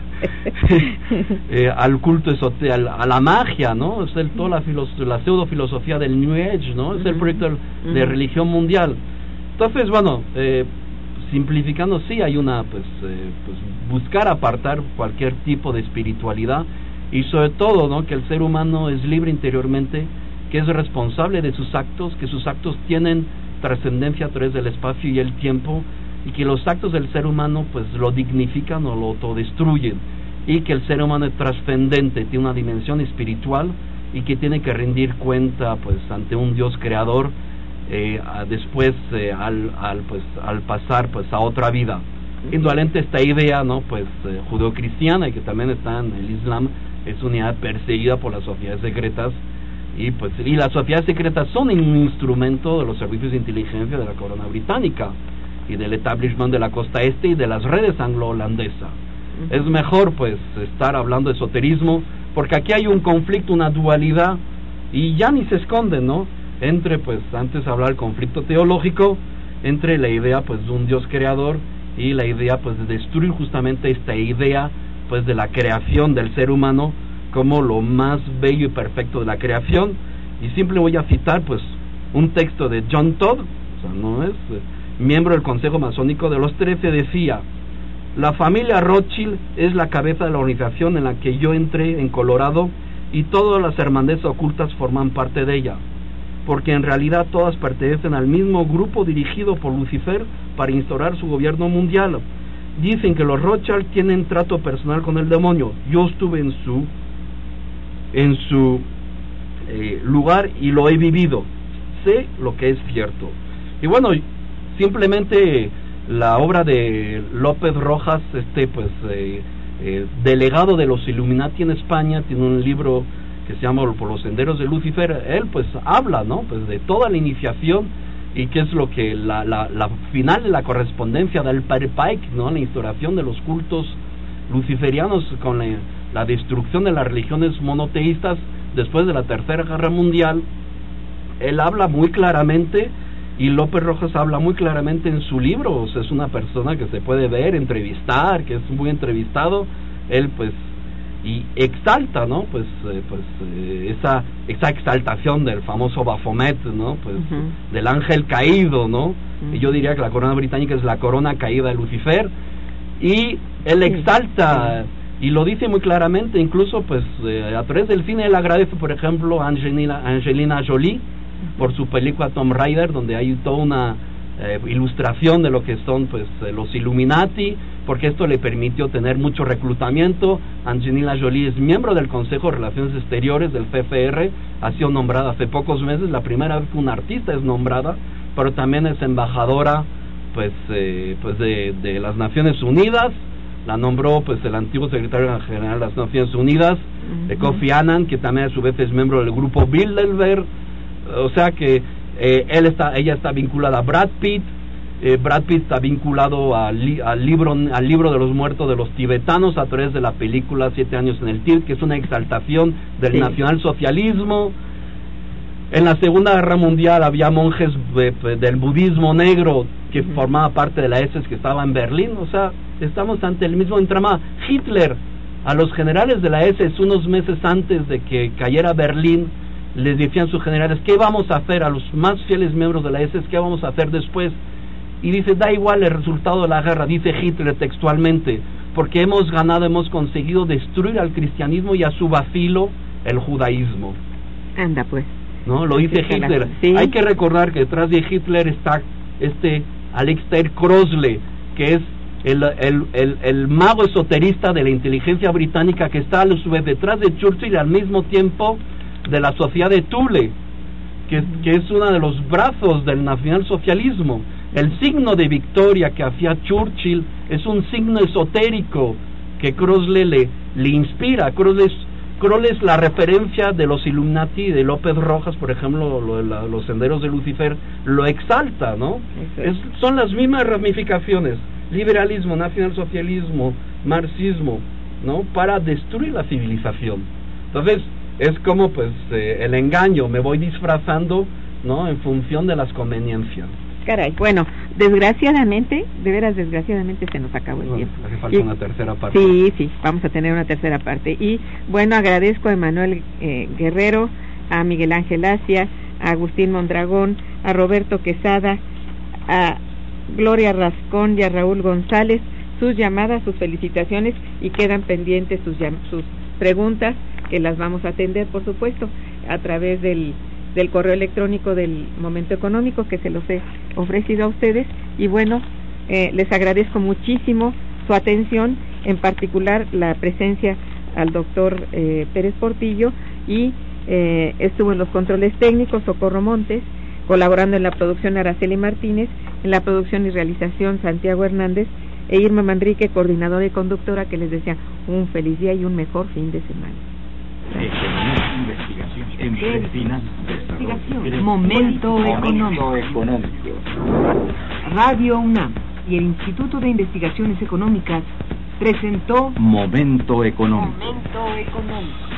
eh, al culto esotérico, a la magia, ¿no? Es el, toda la, la pseudo filosofía del New Age, ¿no? Es el proyecto de, uh-huh. de religión mundial. Entonces, bueno, eh, simplificando, sí hay una, pues, eh, pues, buscar apartar cualquier tipo de espiritualidad y sobre todo, ¿no? Que el ser humano es libre interiormente, que es responsable de sus actos, que sus actos tienen trascendencia a través del espacio y el tiempo, y que los actos del ser humano pues lo dignifican o lo autodestruyen, y que el ser humano es trascendente, tiene una dimensión espiritual y que tiene que rendir cuenta pues ante un Dios creador eh, a, después eh, al, al pues al pasar pues a otra vida. Indudablemente esta idea, ¿no? Pues eh, judeocristiana, y que también está en el Islam, es una idea perseguida por las sociedades secretas, y pues y las sociedades secretas son un instrumento de los servicios de inteligencia de la corona británica y del establishment de la costa este y de las redes anglo-holandesas. Uh-huh. Es mejor pues estar hablando de esoterismo, porque aquí hay un conflicto, una dualidad, y ya ni se esconde, ¿no? Entre, pues, antes hablaba del conflicto teológico, entre la idea pues de un Dios creador y la idea pues de destruir justamente esta idea pues de la creación del ser humano como lo más bello y perfecto de la creación. Y siempre voy a citar pues un texto de John Todd, o sea, no es eh, miembro del Consejo Masónico de los Trece, decía: la familia Rothschild es la cabeza de la organización en la que yo entré en Colorado, y todas las hermandades ocultas forman parte de ella, porque en realidad todas pertenecen al mismo grupo dirigido por Lucifer para instaurar su gobierno mundial. Dicen que los Rothschild tienen trato personal con el demonio. Yo estuve en su en su eh, lugar y lo he vivido. Sé lo que es cierto. Y bueno, simplemente la obra de López Rojas, este pues eh, eh, delegado de los Illuminati en España, tiene un libro que se llama Por los senderos de Lucifer. Él pues habla, ¿no? Pues de toda la iniciación y qué es lo que la, la, la final de la correspondencia del Padre Pike, ¿no? La instauración de los cultos luciferianos con la, la destrucción de las religiones monoteístas después de la Tercera Guerra Mundial. Él habla muy claramente, y López Rojas habla muy claramente en su libro. O sea, es una persona que se puede ver, entrevistar, que es muy entrevistado. Él pues y exalta, ¿no? Pues eh, pues eh, esa esa exaltación del famoso Baphomet, ¿no? Pues uh-huh. del ángel caído, ¿no? Uh-huh. Y yo diría que la corona británica es la corona caída de Lucifer, y él exalta sí. y lo dice muy claramente. Incluso pues eh, a través del cine él agradece, por ejemplo, a Angelina, Angelina Jolie por su película Tomb Raider, donde hay toda una eh, ilustración de lo que son pues eh, los Illuminati, porque esto le permitió tener mucho reclutamiento. Angelina Jolie es miembro del Consejo de Relaciones Exteriores del C F R, ha sido nombrada hace pocos meses, la primera vez que una artista es nombrada, pero también es embajadora pues eh, pues de, de las Naciones Unidas. La nombró pues el antiguo secretario general de las Naciones Unidas, uh-huh. de Kofi Annan, que también a su vez es miembro del grupo Bilderberg. O sea que eh, él está, ella está vinculada a Brad Pitt. Eh, Brad Pitt está vinculado al, li, al libro al libro de los muertos de los tibetanos a través de la película Siete años en el Tíbet, que es una exaltación del sí. nacionalsocialismo. En la Segunda Guerra Mundial había monjes de, de, del budismo negro que uh-huh. formaba parte de la S S que estaba en Berlín. O sea, estamos ante el mismo entramado. Hitler, a los generales de la S S unos meses antes de que cayera Berlín, les decían sus generales: ¿qué vamos a hacer? A los más fieles miembros de la S S, ¿qué vamos a hacer después? Y dice: da igual el resultado de la guerra, dice Hitler textualmente, porque hemos ganado, hemos conseguido destruir al cristianismo y a su vacilo el judaísmo. Anda pues. No, lo dice sí, Hitler. ¿Sí? Hay que recordar que detrás de Hitler está este Aleister Crowley, que es el, el, el, el mago esoterista de la inteligencia británica, que está a su vez detrás de Churchill y al mismo tiempo de la Sociedad de Thule, que, que es uno de los brazos del nacionalsocialismo. El signo de victoria que hacía Churchill es un signo esotérico que Crowley le, le inspira. Crowley es, Crowley es la referencia de los Illuminati, de López Rojas, por ejemplo, lo de la, los senderos de Lucifer, lo exalta, ¿no? Es, son las mismas ramificaciones. liberalismo, nacionalsocialismo, marxismo, ¿no? Para destruir la civilización. Entonces, es como pues eh, el engaño, me voy disfrazando, ¿no? En función de las conveniencias. Caray, bueno, desgraciadamente, de veras desgraciadamente se nos acabó el tiempo. Hace falta y, una tercera parte. Sí, sí, vamos a tener una tercera parte. Y bueno, agradezco a Emanuel eh, Guerrero, a Miguel Ángel Asia, a Agustín Mondragón, a Roberto Quesada, a Gloria Rascón y a Raúl González, sus llamadas, sus felicitaciones, y quedan pendientes sus, sus preguntas, que las vamos a atender, por supuesto, a través del del correo electrónico del Momento Económico, que se los he ofrecido a ustedes. Y bueno, eh, les agradezco muchísimo su atención, en particular la presencia al doctor eh, Pérez Portillo, y eh, estuvo en los controles técnicos Socorro Montes, colaborando en la producción Araceli Martínez, en la producción y realización Santiago Hernández, e Irma Manrique, coordinadora y conductora, que les desea un feliz día y un mejor fin de semana. Economía, investigación, empresa, investigación, momento económico. económico. Radio UNAM y el Instituto de Investigaciones Económicas presentó Momento económico. Momento económico.